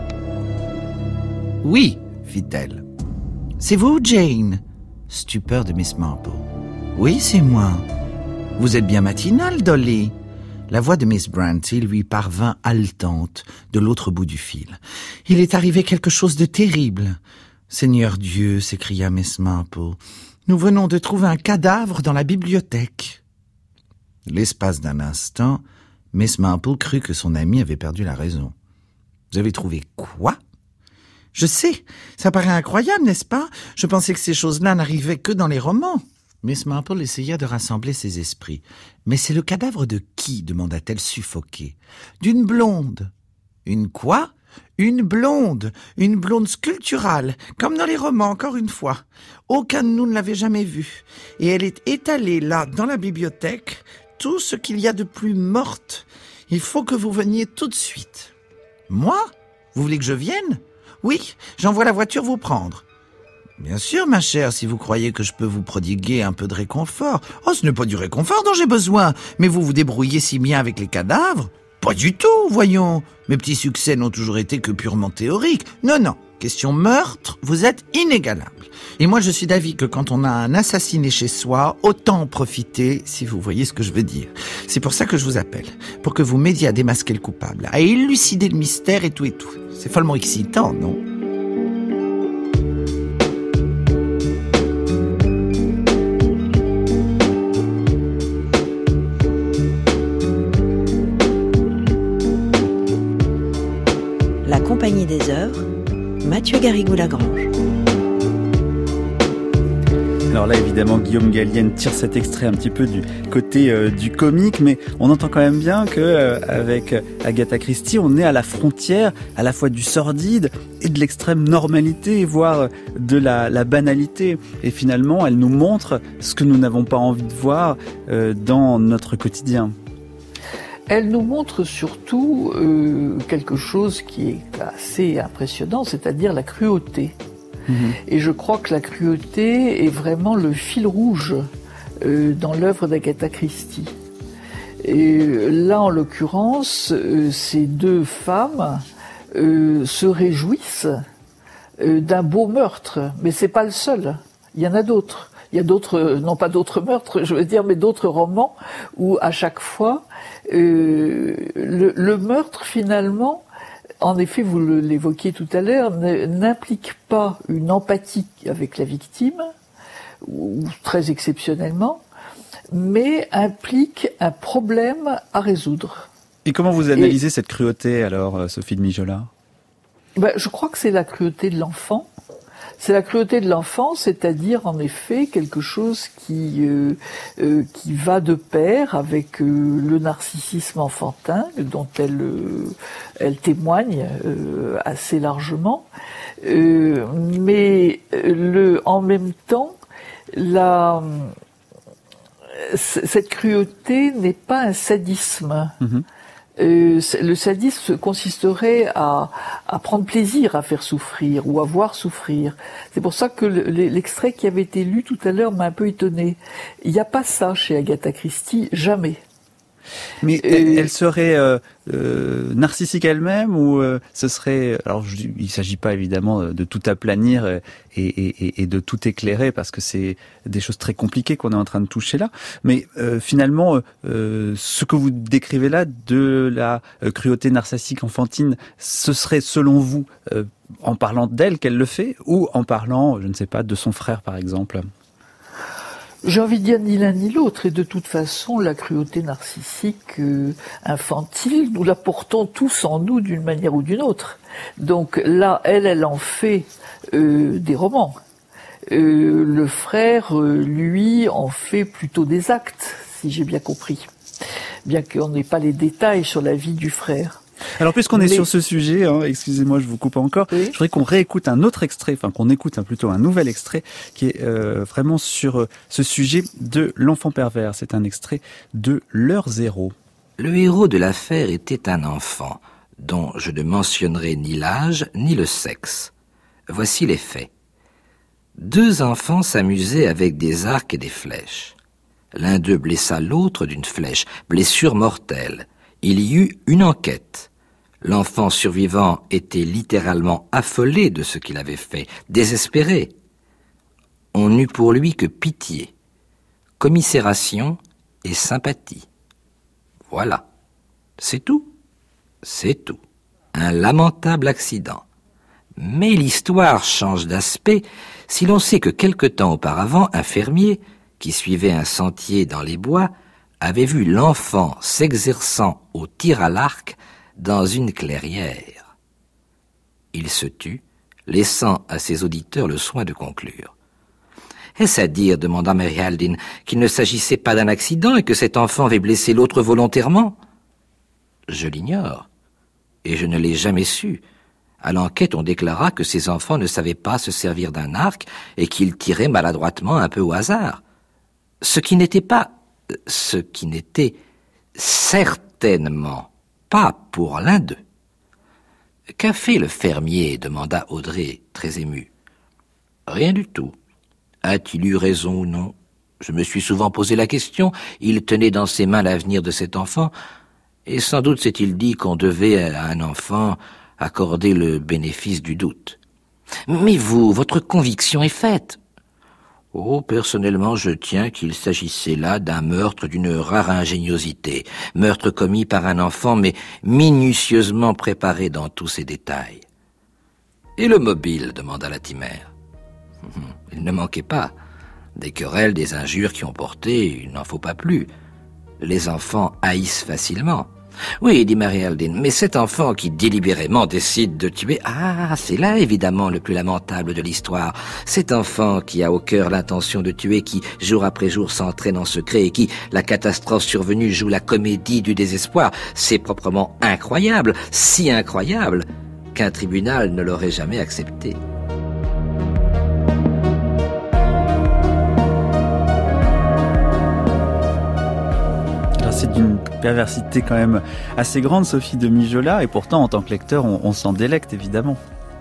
« Oui, fit-elle. C'est vous, Jane ?» Stupeur de Miss Marple. « Oui, c'est moi. Vous êtes bien matinale, Dolly ?» La voix de Miss Brontë lui parvint haletante de l'autre bout du fil. « Il est arrivé quelque chose de terrible. »« Seigneur Dieu !» s'écria Miss Marple. Nous venons de trouver un cadavre dans la bibliothèque. L'espace d'un instant, Miss Marple crut que son amie avait perdu la raison. Vous avez trouvé quoi ? Je sais, ça paraît incroyable, n'est-ce pas ? Je pensais que ces choses-là n'arrivaient que dans les romans. Miss Marple essaya de rassembler ses esprits. Mais c'est le cadavre de qui ? Demanda-t-elle suffoquée. D'une blonde. Une quoi ? Une blonde, une blonde sculpturale, comme dans les romans, encore une fois. Aucun de nous ne l'avait jamais vue. Et elle est étalée là, dans la bibliothèque, tout ce qu'il y a de plus morte. Il faut que vous veniez tout de suite. Moi ? Vous voulez que je vienne ? Oui, j'envoie la voiture vous prendre. Bien sûr, ma chère, si vous croyez que je peux vous prodiguer un peu de réconfort. Oh, ce n'est pas du réconfort dont j'ai besoin, mais vous vous débrouillez si bien avec les cadavres. Pas du tout, voyons. Mes petits succès n'ont toujours été que purement théoriques. Non, non, question meurtre, vous êtes inégalable. Et moi, je suis d'avis que quand on a un assassiné chez soi, autant en profiter, si vous voyez ce que je veux dire. C'est pour ça que je vous appelle, pour que vous m'aidiez à démasquer le coupable, à élucider le mystère et tout et tout. C'est follement excitant, non ? La Compagnie des Heures, Mathieu Garrigou-Lagrange. Alors là, évidemment, Guillaume Gallienne tire cet extrait un petit peu du côté euh, du comique, mais on entend quand même bien que euh, avec Agatha Christie, on est à la frontière à la fois du sordide et de l'extrême normalité, voire de la, la banalité. Et finalement, elle nous montre ce que nous n'avons pas envie de voir euh, dans notre quotidien. Elle nous montre surtout euh, quelque chose qui est assez impressionnant, c'est-à-dire la cruauté. Mmh. Et je crois que la cruauté est vraiment le fil rouge euh, dans l'œuvre d'Agatha Christie. Et là, en l'occurrence, euh, ces deux femmes euh, se réjouissent euh, d'un beau meurtre, mais c'est pas le seul. Il y en a d'autres. Il y a d'autres, non pas d'autres meurtres, je veux dire, mais d'autres romans où à chaque fois, euh, le, le meurtre finalement, en effet, vous l'évoquiez tout à l'heure, n'implique pas une empathie avec la victime, ou très exceptionnellement, mais implique un problème à résoudre. Et comment vous analysez Et, cette cruauté alors, Sophie de Mijola ? Ben, je crois que c'est la cruauté de l'enfant. C'est la cruauté de l'enfant, c'est-à-dire en effet quelque chose qui euh, euh, qui va de pair avec euh, le narcissisme enfantin dont elle euh, elle témoigne euh, assez largement, euh, mais le en même temps la cette cruauté n'est pas un sadisme. Mmh. Euh, le sadisme consisterait à, à prendre plaisir à faire souffrir ou à voir souffrir. C'est pour ça que le, l'extrait qui avait été lu tout à l'heure m'a un peu étonné. Il n'y a pas ça chez Agatha Christie, jamais. Mais euh, elle serait euh, euh, narcissique elle-même ou euh, ce serait... Alors, je, il ne s'agit pas évidemment de tout aplanir et, et, et de tout éclairer parce que c'est des choses très compliquées qu'on est en train de toucher là. Mais euh, finalement, euh, ce que vous décrivez là de la cruauté narcissique enfantine, ce serait selon vous euh, en parlant d'elle qu'elle le fait ou en parlant, je ne sais pas, de son frère par exemple ? J'ai envie de dire ni l'un ni l'autre, et de toute façon, la cruauté narcissique euh, infantile, nous la portons tous en nous d'une manière ou d'une autre. Donc là, elle, elle en fait euh, des romans. Euh, le frère, euh, lui, en fait plutôt des actes, si j'ai bien compris. Bien qu'on n'ait pas les détails sur la vie du frère. Alors puisqu'on est Mais... sur ce sujet, hein, excusez-moi, je vous coupe encore, oui. Je voudrais qu'on réécoute un autre extrait, enfin qu'on écoute hein, plutôt un nouvel extrait qui est euh, vraiment sur euh, ce sujet de l'enfant pervers. C'est un extrait de L'heure zéro. Le héros de l'affaire était un enfant, dont je ne mentionnerai ni l'âge ni le sexe. Voici les faits. Deux enfants s'amusaient avec des arcs et des flèches. L'un d'eux blessa l'autre d'une flèche, blessure mortelle. Il y eut une enquête. L'enfant survivant était littéralement affolé de ce qu'il avait fait, désespéré. On n'eut pour lui que pitié, commisération et sympathie. Voilà, c'est tout, c'est tout. Un lamentable accident. Mais l'histoire change d'aspect si l'on sait que quelque temps auparavant, un fermier, qui suivait un sentier dans les bois, avait vu l'enfant s'exerçant au tir à l'arc dans une clairière. Il se tut, laissant à ses auditeurs le soin de conclure. « Est-ce à dire, demanda Mary Haldane, qu'il ne s'agissait pas d'un accident et que cet enfant avait blessé l'autre volontairement ?»« Je l'ignore, et je ne l'ai jamais su. À l'enquête, on déclara que ces enfants ne savaient pas se servir d'un arc et qu'ils tiraient maladroitement un peu au hasard. Ce qui n'était pas, ce qui n'était certainement pas pour l'un d'eux. »« Qu'a fait le fermier ?» demanda Audrey, très émue. « Rien du tout. A-t-il eu raison ou non? Je me suis souvent posé la question. Il tenait dans ses mains l'avenir de cet enfant, et sans doute s'est-il dit qu'on devait à un enfant accorder le bénéfice du doute. Mais vous, votre conviction est faite. » Oh, personnellement, je tiens qu'il s'agissait là d'un meurtre d'une rare ingéniosité, meurtre commis par un enfant, mais minutieusement préparé dans tous ses détails. « Et le mobile ?» demanda Latimer. « Il ne manquait pas. Des querelles, des injures qui ont porté, il n'en faut pas plus. Les enfants haïssent facilement. » « Oui, dit Mary Haldane, mais cet enfant qui délibérément décide de tuer... Ah, c'est là évidemment le plus lamentable de l'histoire. Cet enfant qui a au cœur l'intention de tuer, qui jour après jour s'entraîne en secret et qui, la catastrophe survenue, joue la comédie du désespoir. C'est proprement incroyable, si incroyable qu'un tribunal ne l'aurait jamais accepté. » C'est d'une perversité quand même assez grande, Sophie de Mijola, et pourtant, en tant que lecteur, on, on s'en délecte, évidemment.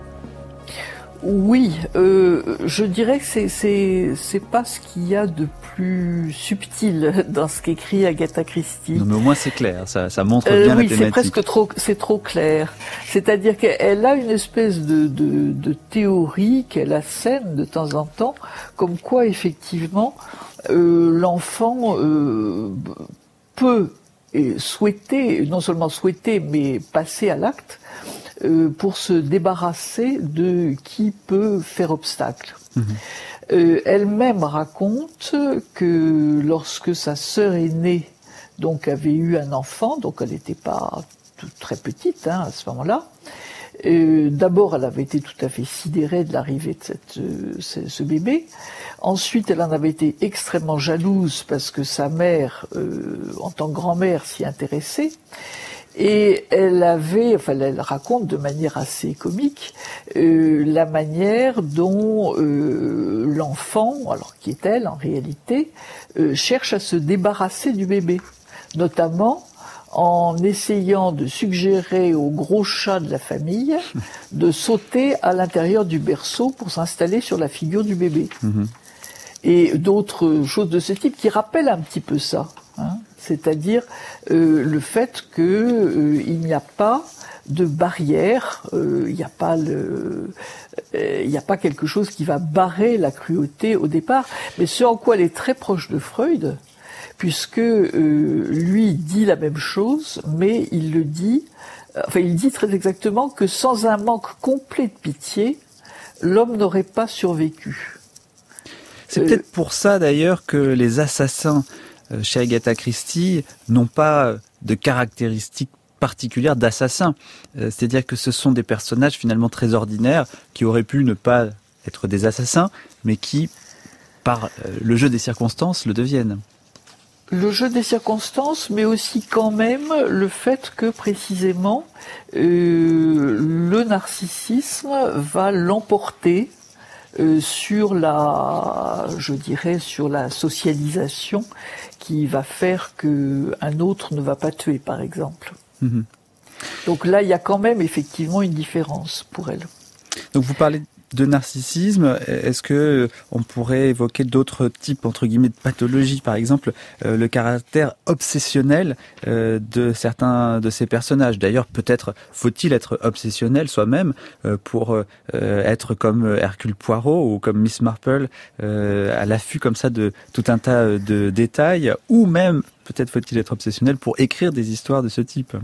Oui, euh, je dirais que c'est, c'est, c'est pas ce qu'il y a de plus subtil dans ce qu'écrit Agatha Christie. Non, mais au moins c'est clair, ça, ça montre bien euh, la oui, thématique. Oui, c'est presque trop, c'est trop clair. C'est-à-dire qu'elle a une espèce de, de, de théorie qu'elle assène de temps en temps, comme quoi, effectivement, euh, l'enfant... Euh, peut souhaiter, non seulement souhaiter, mais passer à l'acte euh, pour se débarrasser de qui peut faire obstacle. Mmh. Euh, elle-même raconte que lorsque sa sœur aînée donc avait eu un enfant, donc elle n'était pas toute, très petite hein, à ce moment-là, Euh, d'abord, elle avait été tout à fait sidérée de l'arrivée de cette, euh, ce, ce bébé. Ensuite, elle en avait été extrêmement jalouse parce que sa mère, euh, en tant que grand-mère, s'y intéressait. Et elle avait, enfin, elle raconte de manière assez comique euh, la manière dont euh, l'enfant, alors qui est elle en réalité, euh, cherche à se débarrasser du bébé, notamment en essayant de suggérer au gros chat de la famille de sauter à l'intérieur du berceau pour s'installer sur la figure du bébé. Mmh. Et d'autres choses de ce type qui rappellent un petit peu ça. Hein, c'est-à-dire euh, le fait que euh, il n'y a pas de barrière, euh, il n'y a pas le, euh, il n'y a pas quelque chose qui va barrer la cruauté au départ. Mais ce en quoi elle est très proche de Freud, puisque euh, lui dit la même chose, mais il le dit, enfin il dit très exactement que sans un manque complet de pitié, l'homme n'aurait pas survécu. C'est euh, peut-être pour ça d'ailleurs que les assassins chez Agatha Christie n'ont pas de caractéristiques particulières d'assassins. C'est-à-dire que ce sont des personnages finalement très ordinaires qui auraient pu ne pas être des assassins, mais qui, par le jeu des circonstances, le deviennent. Le jeu des circonstances, mais aussi quand même le fait que précisément euh, le narcissisme va l'emporter Euh, sur la, je dirais, sur la socialisation qui va faire que un autre ne va pas tuer, par exemple. Mmh. Donc là, il y a quand même effectivement une différence pour elle. Donc vous parlez de narcissisme. Est-ce que on pourrait évoquer d'autres types entre guillemets de pathologies, par exemple euh, le caractère obsessionnel euh, de certains de ces personnages. D'ailleurs, peut-être faut-il être obsessionnel soi-même euh, pour euh, être comme Hercule Poirot ou comme Miss Marple euh, à l'affût comme ça de tout un tas de détails, ou même peut-être faut-il être obsessionnel pour écrire des histoires de ce type.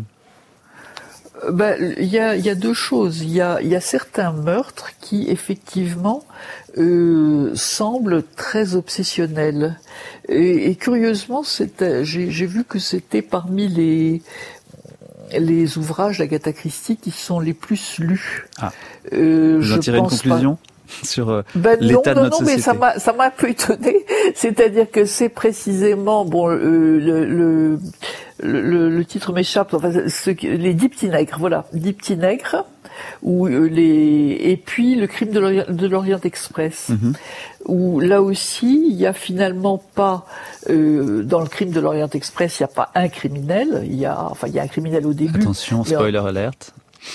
Ben, il y a, il y a deux choses. Il y a, il y a certains meurtres qui, effectivement, euh, semblent très obsessionnels. Et, et curieusement, c'était, j'ai, j'ai vu que c'était parmi les, les ouvrages d'Agatha Christie qui sont les plus lus. Ah. Euh, Vous en tirez une conclusion pas... sur euh, ben l'état non, de notre non, non, société. mais ça m'a, ça m'a un peu étonné. C'est-à-dire que c'est précisément, bon, euh, le, le Le, le, le titre m'échappe, enfin, ce, les dix petits nègres, voilà, dix petits nègres, ou euh, les, et puis le crime de l'Orient, de l'Orient Express, mm-hmm. où là aussi il y a finalement pas, euh, dans le crime de l'Orient Express, il y a pas un criminel, il y a, enfin il y a un criminel au début. Attention, spoiler alert.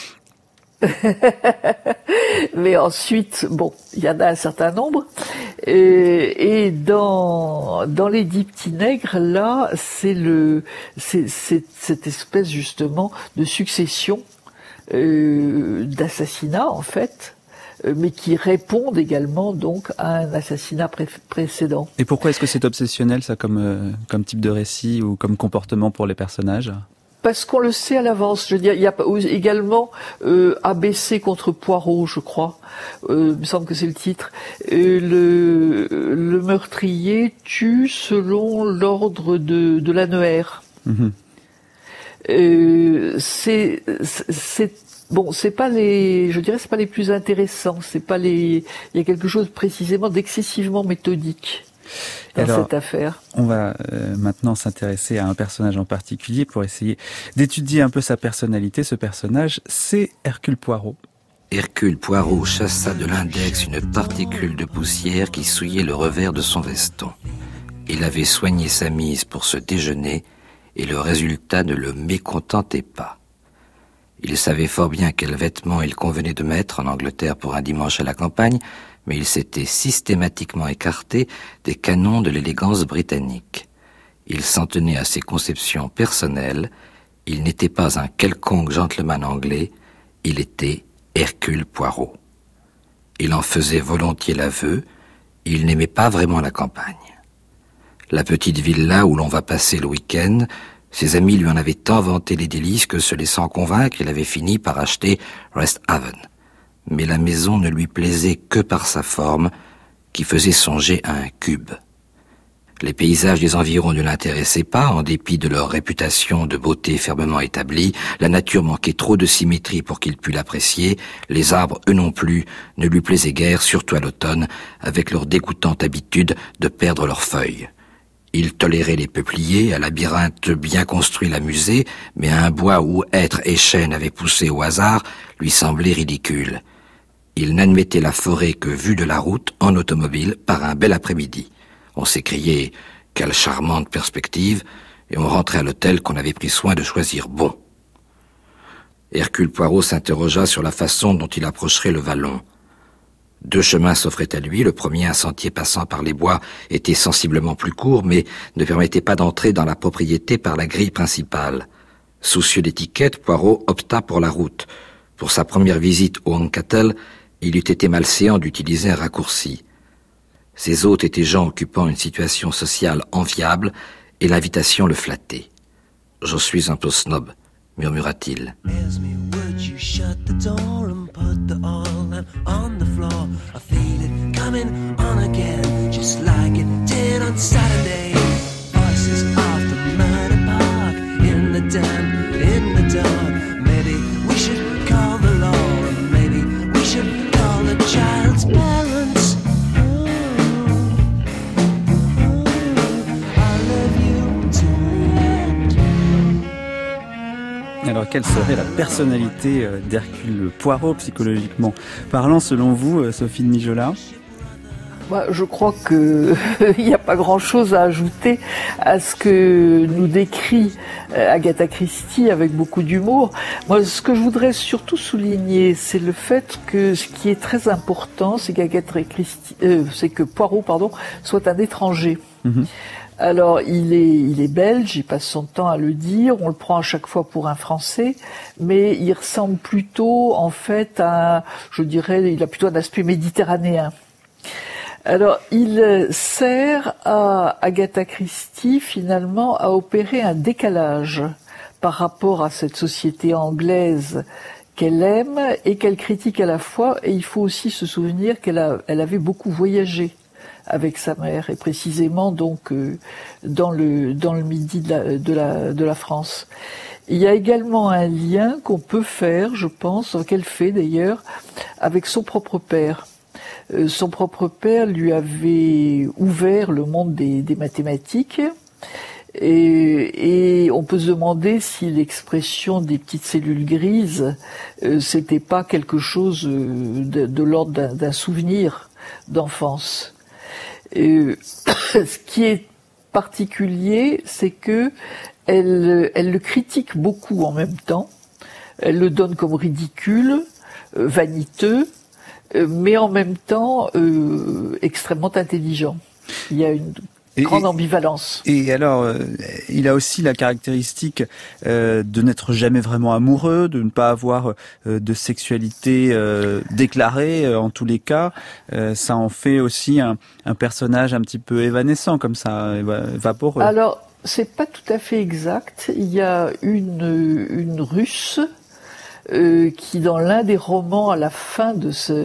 Mais ensuite, bon, il y en a un certain nombre. Et, et dans dans les dix petits nègres, là, c'est le c'est, c'est cette espèce justement de succession euh, d'assassinats en fait, euh, mais qui répondent également donc à un assassinat pré- précédent. Et pourquoi est-ce que c'est obsessionnel ça comme euh, comme type de récit ou comme comportement pour les personnages? Parce qu'on le sait à l'avance. Je veux dire, il y a également euh, A B C contre Poirot, je crois. Euh, il me semble que c'est le titre. Euh, le, le meurtrier tue selon l'ordre de, de l'annuaire. Mmh. Euh, c'est, c'est bon, c'est pas les, je dirais, c'est pas les plus intéressants. C'est pas les. Il y a quelque chose précisément d'excessivement méthodique dans Alors, cette affaire. On va euh, maintenant s'intéresser à un personnage en particulier pour essayer d'étudier un peu sa personnalité. Ce personnage, c'est Hercule Poirot. Hercule Poirot chassa de l'index une particule de poussière qui souillait le revers de son veston. Il avait soigné sa mise pour ce déjeuner et le résultat ne le mécontentait pas. Il savait fort bien quels vêtements il convenait de mettre en Angleterre pour un dimanche à la campagne, mais il s'était systématiquement écarté des canons de l'élégance britannique. Il s'en tenait à ses conceptions personnelles, il n'était pas un quelconque gentleman anglais, il était Hercule Poirot. Il en faisait volontiers l'aveu, il n'aimait pas vraiment la campagne. La petite villa où l'on va passer le week-end, ses amis lui en avaient tant vanté les délices que, se laissant convaincre, il avait fini par acheter Resthaven. Mais la maison ne lui plaisait que par sa forme, qui faisait songer à un cube. Les paysages des environs ne l'intéressaient pas, en dépit de leur réputation de beauté fermement établie. La nature manquait trop de symétrie pour qu'il pût l'apprécier. Les arbres, eux non plus, ne lui plaisaient guère, surtout à l'automne, avec leur dégoûtante habitude de perdre leurs feuilles. Il tolérait les peupliers, un labyrinthe bien construit l'amusait, mais un bois où hêtre et chêne avaient poussé au hasard lui semblait ridicule. Il n'admettait la forêt que vue de la route, en automobile, par un bel après-midi. On s'écriait « Quelle charmante perspective !» et on rentrait à l'hôtel qu'on avait pris soin de choisir bon. Hercule Poirot s'interrogea sur la façon dont il approcherait le vallon. Deux chemins s'offraient à lui. Le premier, un sentier passant par les bois, était sensiblement plus court, mais ne permettait pas d'entrer dans la propriété par la grille principale. Soucieux d'étiquette, Poirot opta pour la route. Pour sa première visite au Hancatel, il eût été malséant d'utiliser un raccourci. Ses hôtes étaient gens occupant une situation sociale enviable, et l'invitation le flattait. « Je suis un peu snob », murmura-t-il. Alors, quelle serait la personnalité d'Hercule Poirot, psychologiquement parlant, selon vous, Sophie de Mijola ? Bah, je crois que il n'y a pas grand-chose à ajouter à ce que nous décrit Agatha Christie avec beaucoup d'humour. Moi, ce que je voudrais surtout souligner, c'est le fait que ce qui est très important, c'est qu'Agatha Christie, euh, c'est que Poirot, pardon, soit un étranger. Mm-hmm. Alors, il est, il est belge, il passe son temps à le dire, on le prend à chaque fois pour un Français, mais il ressemble plutôt, en fait, à, je dirais, il a plutôt un aspect méditerranéen. Alors, il sert à Agatha Christie, finalement, à opérer un décalage par rapport à cette société anglaise qu'elle aime et qu'elle critique à la fois, et il faut aussi se souvenir qu'elle a, elle avait beaucoup voyagé avec sa mère, et précisément donc euh, dans le dans le midi de la, de la de la France. Il y a également un lien qu'on peut faire, je pense, qu'elle fait d'ailleurs, avec son propre père. Euh, son propre père lui avait ouvert le monde des, des mathématiques, et, et on peut se demander si l'expression des petites cellules grises, euh, c'était pas quelque chose de, de l'ordre d'un, d'un souvenir d'enfance. Euh, ce qui est particulier, c'est que elle, elle le critique beaucoup en même temps. Elle le donne comme ridicule, euh, vaniteux, euh, mais en même temps euh, extrêmement intelligent. Il y a une Et, grande ambivalence. Et alors, euh, il a aussi la caractéristique euh, de n'être jamais vraiment amoureux, de ne pas avoir euh, de sexualité euh, déclarée euh, en tous les cas. Euh, ça en fait aussi un, un personnage un petit peu évanescent, comme ça, vaporeux. Alors, c'est pas tout à fait exact. Il y a une, une Russe euh, qui, dans l'un des romans, à la fin de, ce,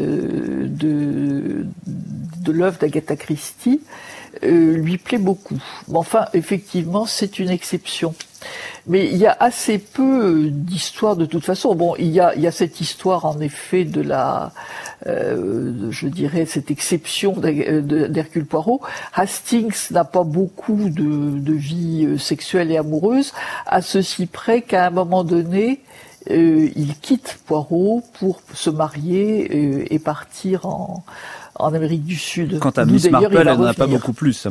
de, de l'œuvre d'Agatha Christie, Euh, lui plaît beaucoup. Mais enfin, effectivement, c'est une exception. Mais il y a assez peu d'histoires de toute façon. Bon, il y a, il y a cette histoire, en effet, de la, euh, je dirais, cette exception d'Hercule Poirot. Hastings n'a pas beaucoup de, de vie sexuelle et amoureuse, à ceci près qu'à un moment donné, euh, il quitte Poirot pour se marier euh, et partir en en Amérique du Sud. Quant à Miss Marple, elle n'en a pas beaucoup plus.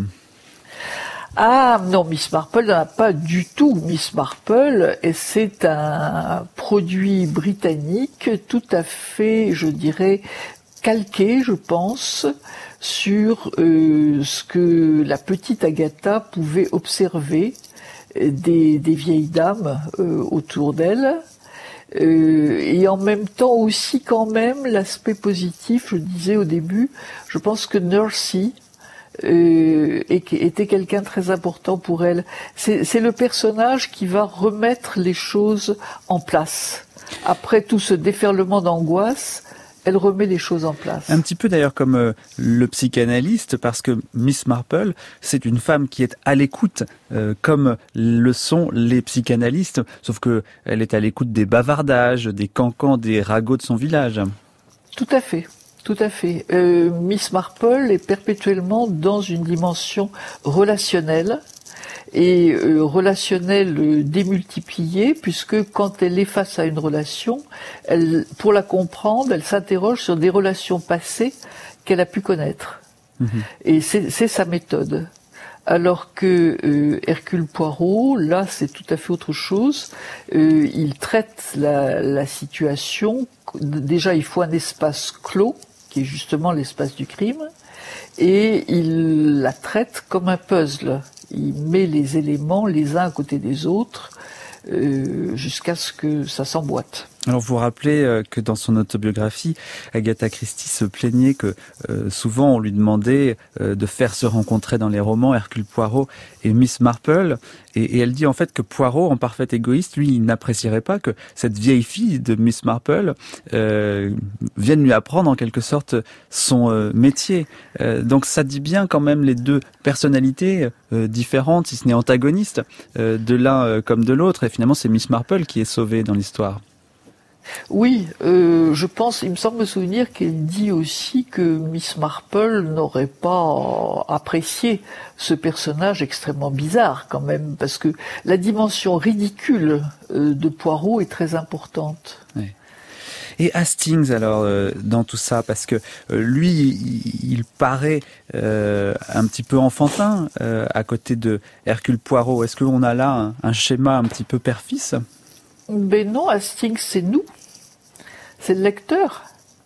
Ah non, Miss Marple n'en a pas du tout. Miss Marple, et c'est un produit britannique tout à fait, je dirais, calqué, je pense, sur euh, ce que la petite Agatha pouvait observer des, des vieilles dames euh, autour d'elle. Euh, et en même temps aussi quand même l'aspect positif, je disais au début, je pense que Nursey euh, était quelqu'un de très important pour elle. C'est, c'est le personnage qui va remettre les choses en place. Après tout ce déferlement d'angoisse, Elle remet les choses en place. Un petit peu d'ailleurs comme euh, le psychanalyste, parce que Miss Marple, c'est une femme qui est à l'écoute, euh, comme le sont les psychanalystes, sauf que elle est à l'écoute des bavardages, des cancans, des ragots de son village. Tout à fait. Tout à fait. Euh, Miss Marple est perpétuellement dans une dimension relationnelle, et euh, relationnelle euh, démultipliée, puisque quand elle est face à une relation, elle, pour la comprendre, elle s'interroge sur des relations passées qu'elle a pu connaître. Mmh. Et c'est, c'est sa méthode. Alors que euh, Hercule Poirot, là, c'est tout à fait autre chose. Euh, il traite la, la situation. Déjà, il faut un espace clos, qui est justement l'espace du crime, et il la traite comme un puzzle. Il met les éléments les uns à côté des autres euh, jusqu'à ce que ça s'emboîte. Alors vous vous rappelez euh, que dans son autobiographie, Agatha Christie se plaignait que euh, souvent on lui demandait euh, de faire se rencontrer dans les romans Hercule Poirot et Miss Marple, et, et elle dit en fait que Poirot, en parfait égoïste, lui, il n'apprécierait pas que cette vieille fille de Miss Marple euh, vienne lui apprendre en quelque sorte son euh, métier. Euh, donc ça dit bien quand même les deux personnalités euh, différentes, si ce n'est antagonistes, euh, de l'un euh, comme de l'autre, et finalement c'est Miss Marple qui est sauvée dans l'histoire. Oui, euh, je pense, il me semble me souvenir qu'elle dit aussi que Miss Marple n'aurait pas apprécié ce personnage extrêmement bizarre quand même, parce que la dimension ridicule euh, de Poirot est très importante. Oui. Et Hastings, alors, euh, dans tout ça, parce que euh, lui, il, il paraît euh, un petit peu enfantin euh, à côté de Hercule Poirot. Est-ce qu'on a là un, un schéma un petit peu père-fils ? Ben non, Hastings, c'est nous. C'est le lecteur.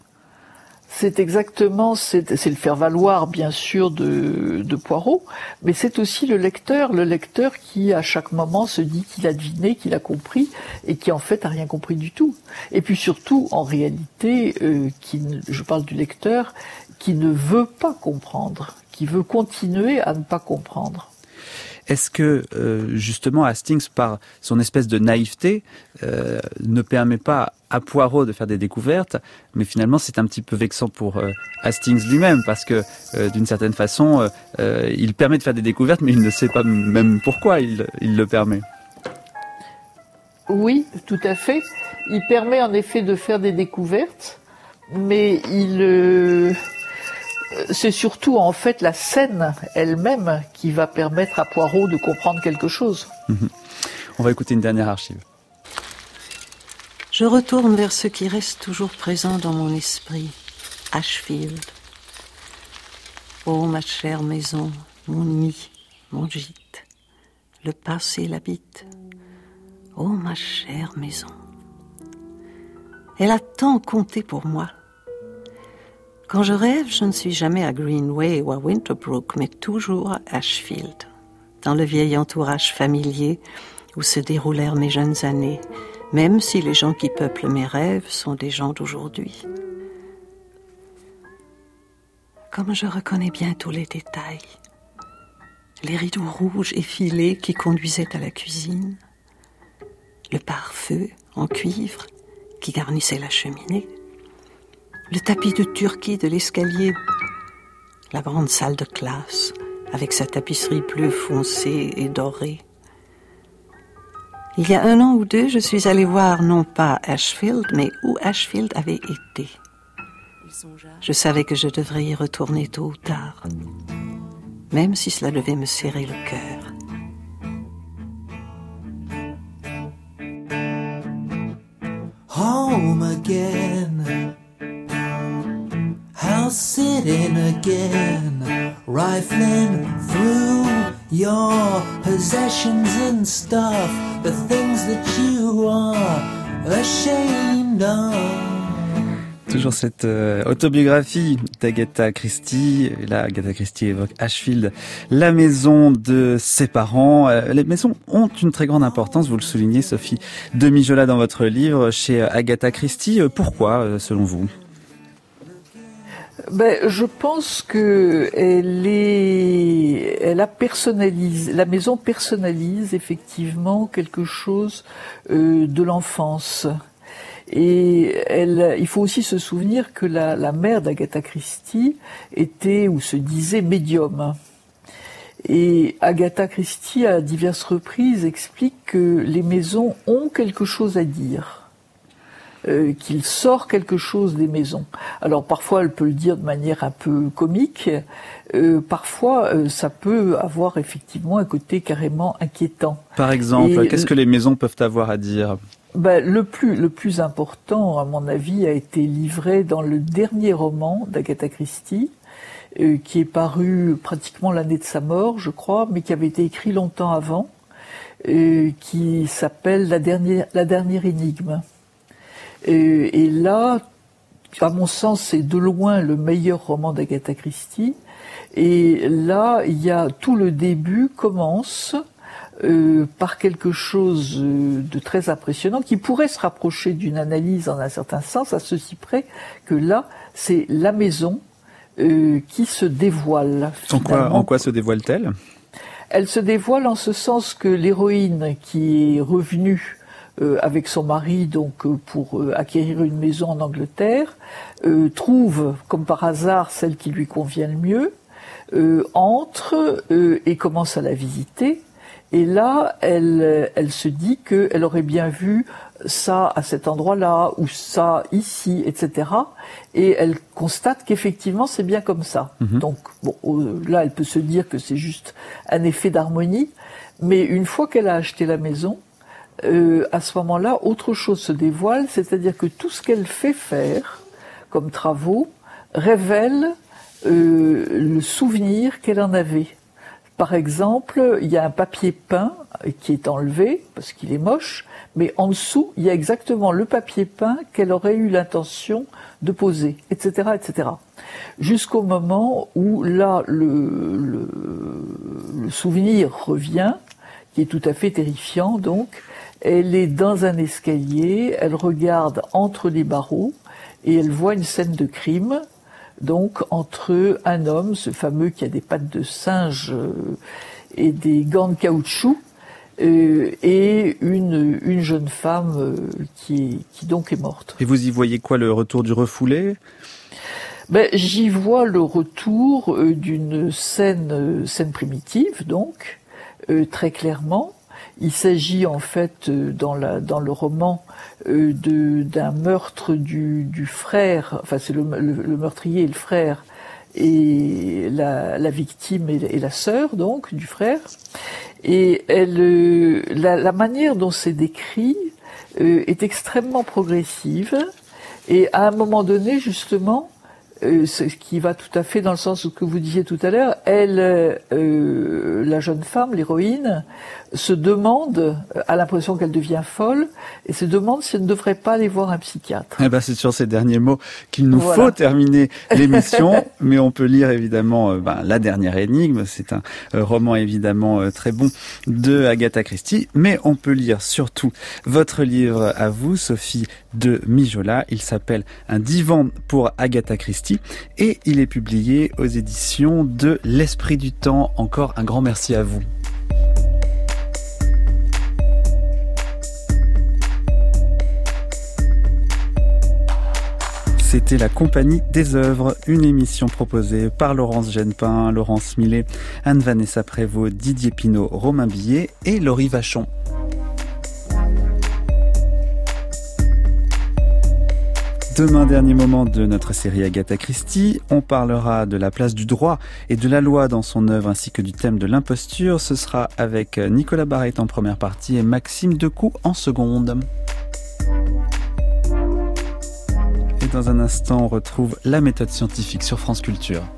C'est exactement, c'est, c'est le faire-valoir, bien sûr, de, de Poirot, mais c'est aussi le lecteur, le lecteur qui, à chaque moment, se dit qu'il a deviné, qu'il a compris, et qui, en fait, a rien compris du tout. Et puis, surtout, en réalité, euh, qui, je parle du lecteur, qui ne veut pas comprendre, qui veut continuer à ne pas comprendre. Est-ce que, euh, justement, Hastings, par son espèce de naïveté, euh, ne permet pas à Poirot de faire des découvertes, mais finalement c'est un petit peu vexant pour euh, Hastings lui-même, parce que, euh, d'une certaine façon, euh, il permet de faire des découvertes, mais il ne sait pas même pourquoi il, il le permet. Oui, tout à fait. Il permet en effet de faire des découvertes, mais il... Euh... C'est surtout en fait la scène elle-même qui va permettre à Poirot de comprendre quelque chose. Mmh. On va écouter une dernière archive. Je retourne vers ce qui reste toujours présent dans mon esprit, Ashfield. Oh ma chère maison, mon nid, mon gîte, le passé l'habite. Oh ma chère maison. Elle a tant compté pour moi. Quand je rêve, je ne suis jamais à Greenway ou à Winterbrook, mais toujours à Ashfield, dans le vieil entourage familier où se déroulèrent mes jeunes années, même si les gens qui peuplent mes rêves sont des gens d'aujourd'hui. Comme je reconnais bien tous les détails, les rideaux rouges effilés qui conduisaient à la cuisine, le pare-feu en cuivre qui garnissait la cheminée, le tapis de turquie de l'escalier, la grande salle de classe avec sa tapisserie bleue foncée et dorée. Il y a un an ou deux, je suis allée voir non pas Ashfield, mais où Ashfield avait été. Je savais que je devrais y retourner tôt ou tard, même si cela devait me serrer le cœur. Home again, house sitting again, rifling through your possessions and stuff, the things that you are ashamed of. Toujours cette euh, autobiographie d'Agatha Christie. Et là, Agatha Christie évoque Ashfield, la maison de ses parents. Euh, les maisons ont une très grande importance, vous le soulignez, Sophie Demijola, dans votre livre, chez Agatha Christie. Euh, pourquoi, euh, selon vous ? Ben, je pense que elle est, elle a personnalisé, la maison personnalise effectivement quelque chose euh, de l'enfance. Et elle, il faut aussi se souvenir que la, la mère d'Agatha Christie était, ou se disait, médium. Et Agatha Christie, à diverses reprises, explique que les maisons ont quelque chose à dire, euh, qu'il sort quelque chose des maisons. Alors parfois, elle peut le dire de manière un peu comique, euh, parfois, euh, ça peut avoir effectivement un côté carrément inquiétant. Par exemple, Et qu'est-ce que les maisons peuvent avoir à dire ? Ben, le plus, le plus important, à mon avis, a été livré dans le dernier roman d'Agatha Christie, euh, qui est paru pratiquement l'année de sa mort, je crois, mais qui avait été écrit longtemps avant, euh, qui s'appelle La dernière, la dernière énigme. Euh, et là, à mon sens, c'est de loin le meilleur roman d'Agatha Christie. Et là, il y a tout le début commence Euh, par quelque chose de très impressionnant qui pourrait se rapprocher d'une analyse en un certain sens, à ceci près que là, c'est la maison euh, qui se dévoile. En quoi, en quoi se dévoile-t-elle ? Elle se dévoile en ce sens que l'héroïne qui est revenue euh, avec son mari donc euh, pour euh, acquérir une maison en Angleterre euh, trouve, comme par hasard, celle qui lui convient le mieux, euh, entre euh, et commence à la visiter. Et là, elle, elle se dit qu'elle aurait bien vu ça à cet endroit-là, ou ça ici, et cetera. Et elle constate qu'effectivement, c'est bien comme ça. Mmh. Donc, bon, là, elle peut se dire que c'est juste un effet d'harmonie. Mais une fois qu'elle a acheté la maison, euh, à ce moment-là, autre chose se dévoile, c'est-à-dire que tout ce qu'elle fait faire comme travaux révèle euh, le souvenir qu'elle en avait. Par exemple, il y a un papier peint qui est enlevé, parce qu'il est moche, mais en dessous, il y a exactement le papier peint qu'elle aurait eu l'intention de poser, et cetera, et cetera. Jusqu'au moment où, là, le, le, le souvenir revient, qui est tout à fait terrifiant, donc. Elle est dans un escalier, elle regarde entre les barreaux, et elle voit une scène de crime, donc entre un homme, ce fameux qui a des pattes de singe euh, et des gants de caoutchouc, euh, et une, une jeune femme euh, qui, est, qui donc est morte. Et vous y voyez quoi, le retour du refoulé ? Ben, j'y vois le retour euh, d'une scène, euh, scène primitive, donc, euh, très clairement. Il s'agit en fait, euh, dans, la, dans le roman, euh, de, d'un meurtre du, du frère, enfin c'est le, le, le meurtrier et le frère, et la, la victime et, et la sœur, donc, du frère. Et elle, euh, la, la manière dont c'est décrit euh, est extrêmement progressive, et à un moment donné, justement, Euh, ce qui va tout à fait dans le sens que vous disiez tout à l'heure, elle, euh, la jeune femme, l'héroïne, se demande, a l'impression qu'elle devient folle, et se demande si elle ne devrait pas aller voir un psychiatre. Eh ben, c'est sur ces derniers mots qu'il nous voilà. faut terminer l'émission, mais on peut lire évidemment euh, ben, La dernière énigme, c'est un euh, roman évidemment euh, très bon de Agatha Christie, mais on peut lire surtout votre livre à vous, Sophie de Mijola. Il s'appelle Un divan pour Agatha Christie et il est publié aux éditions de L'Esprit du Temps. Encore un grand merci à vous. C'était La Compagnie des œuvres, une émission proposée par Laurence Genepin, Laurence Millet, Anne-Vanessa Prévost, Didier Pinault, Romain Billet et Laurie Vachon. Demain, dernier moment de notre série Agatha Christie, on parlera de la place du droit et de la loi dans son œuvre ainsi que du thème de l'imposture. Ce sera avec Nicolas Barrette en première partie et Maxime Decoux en seconde. Et dans un instant, on retrouve la méthode scientifique sur France Culture.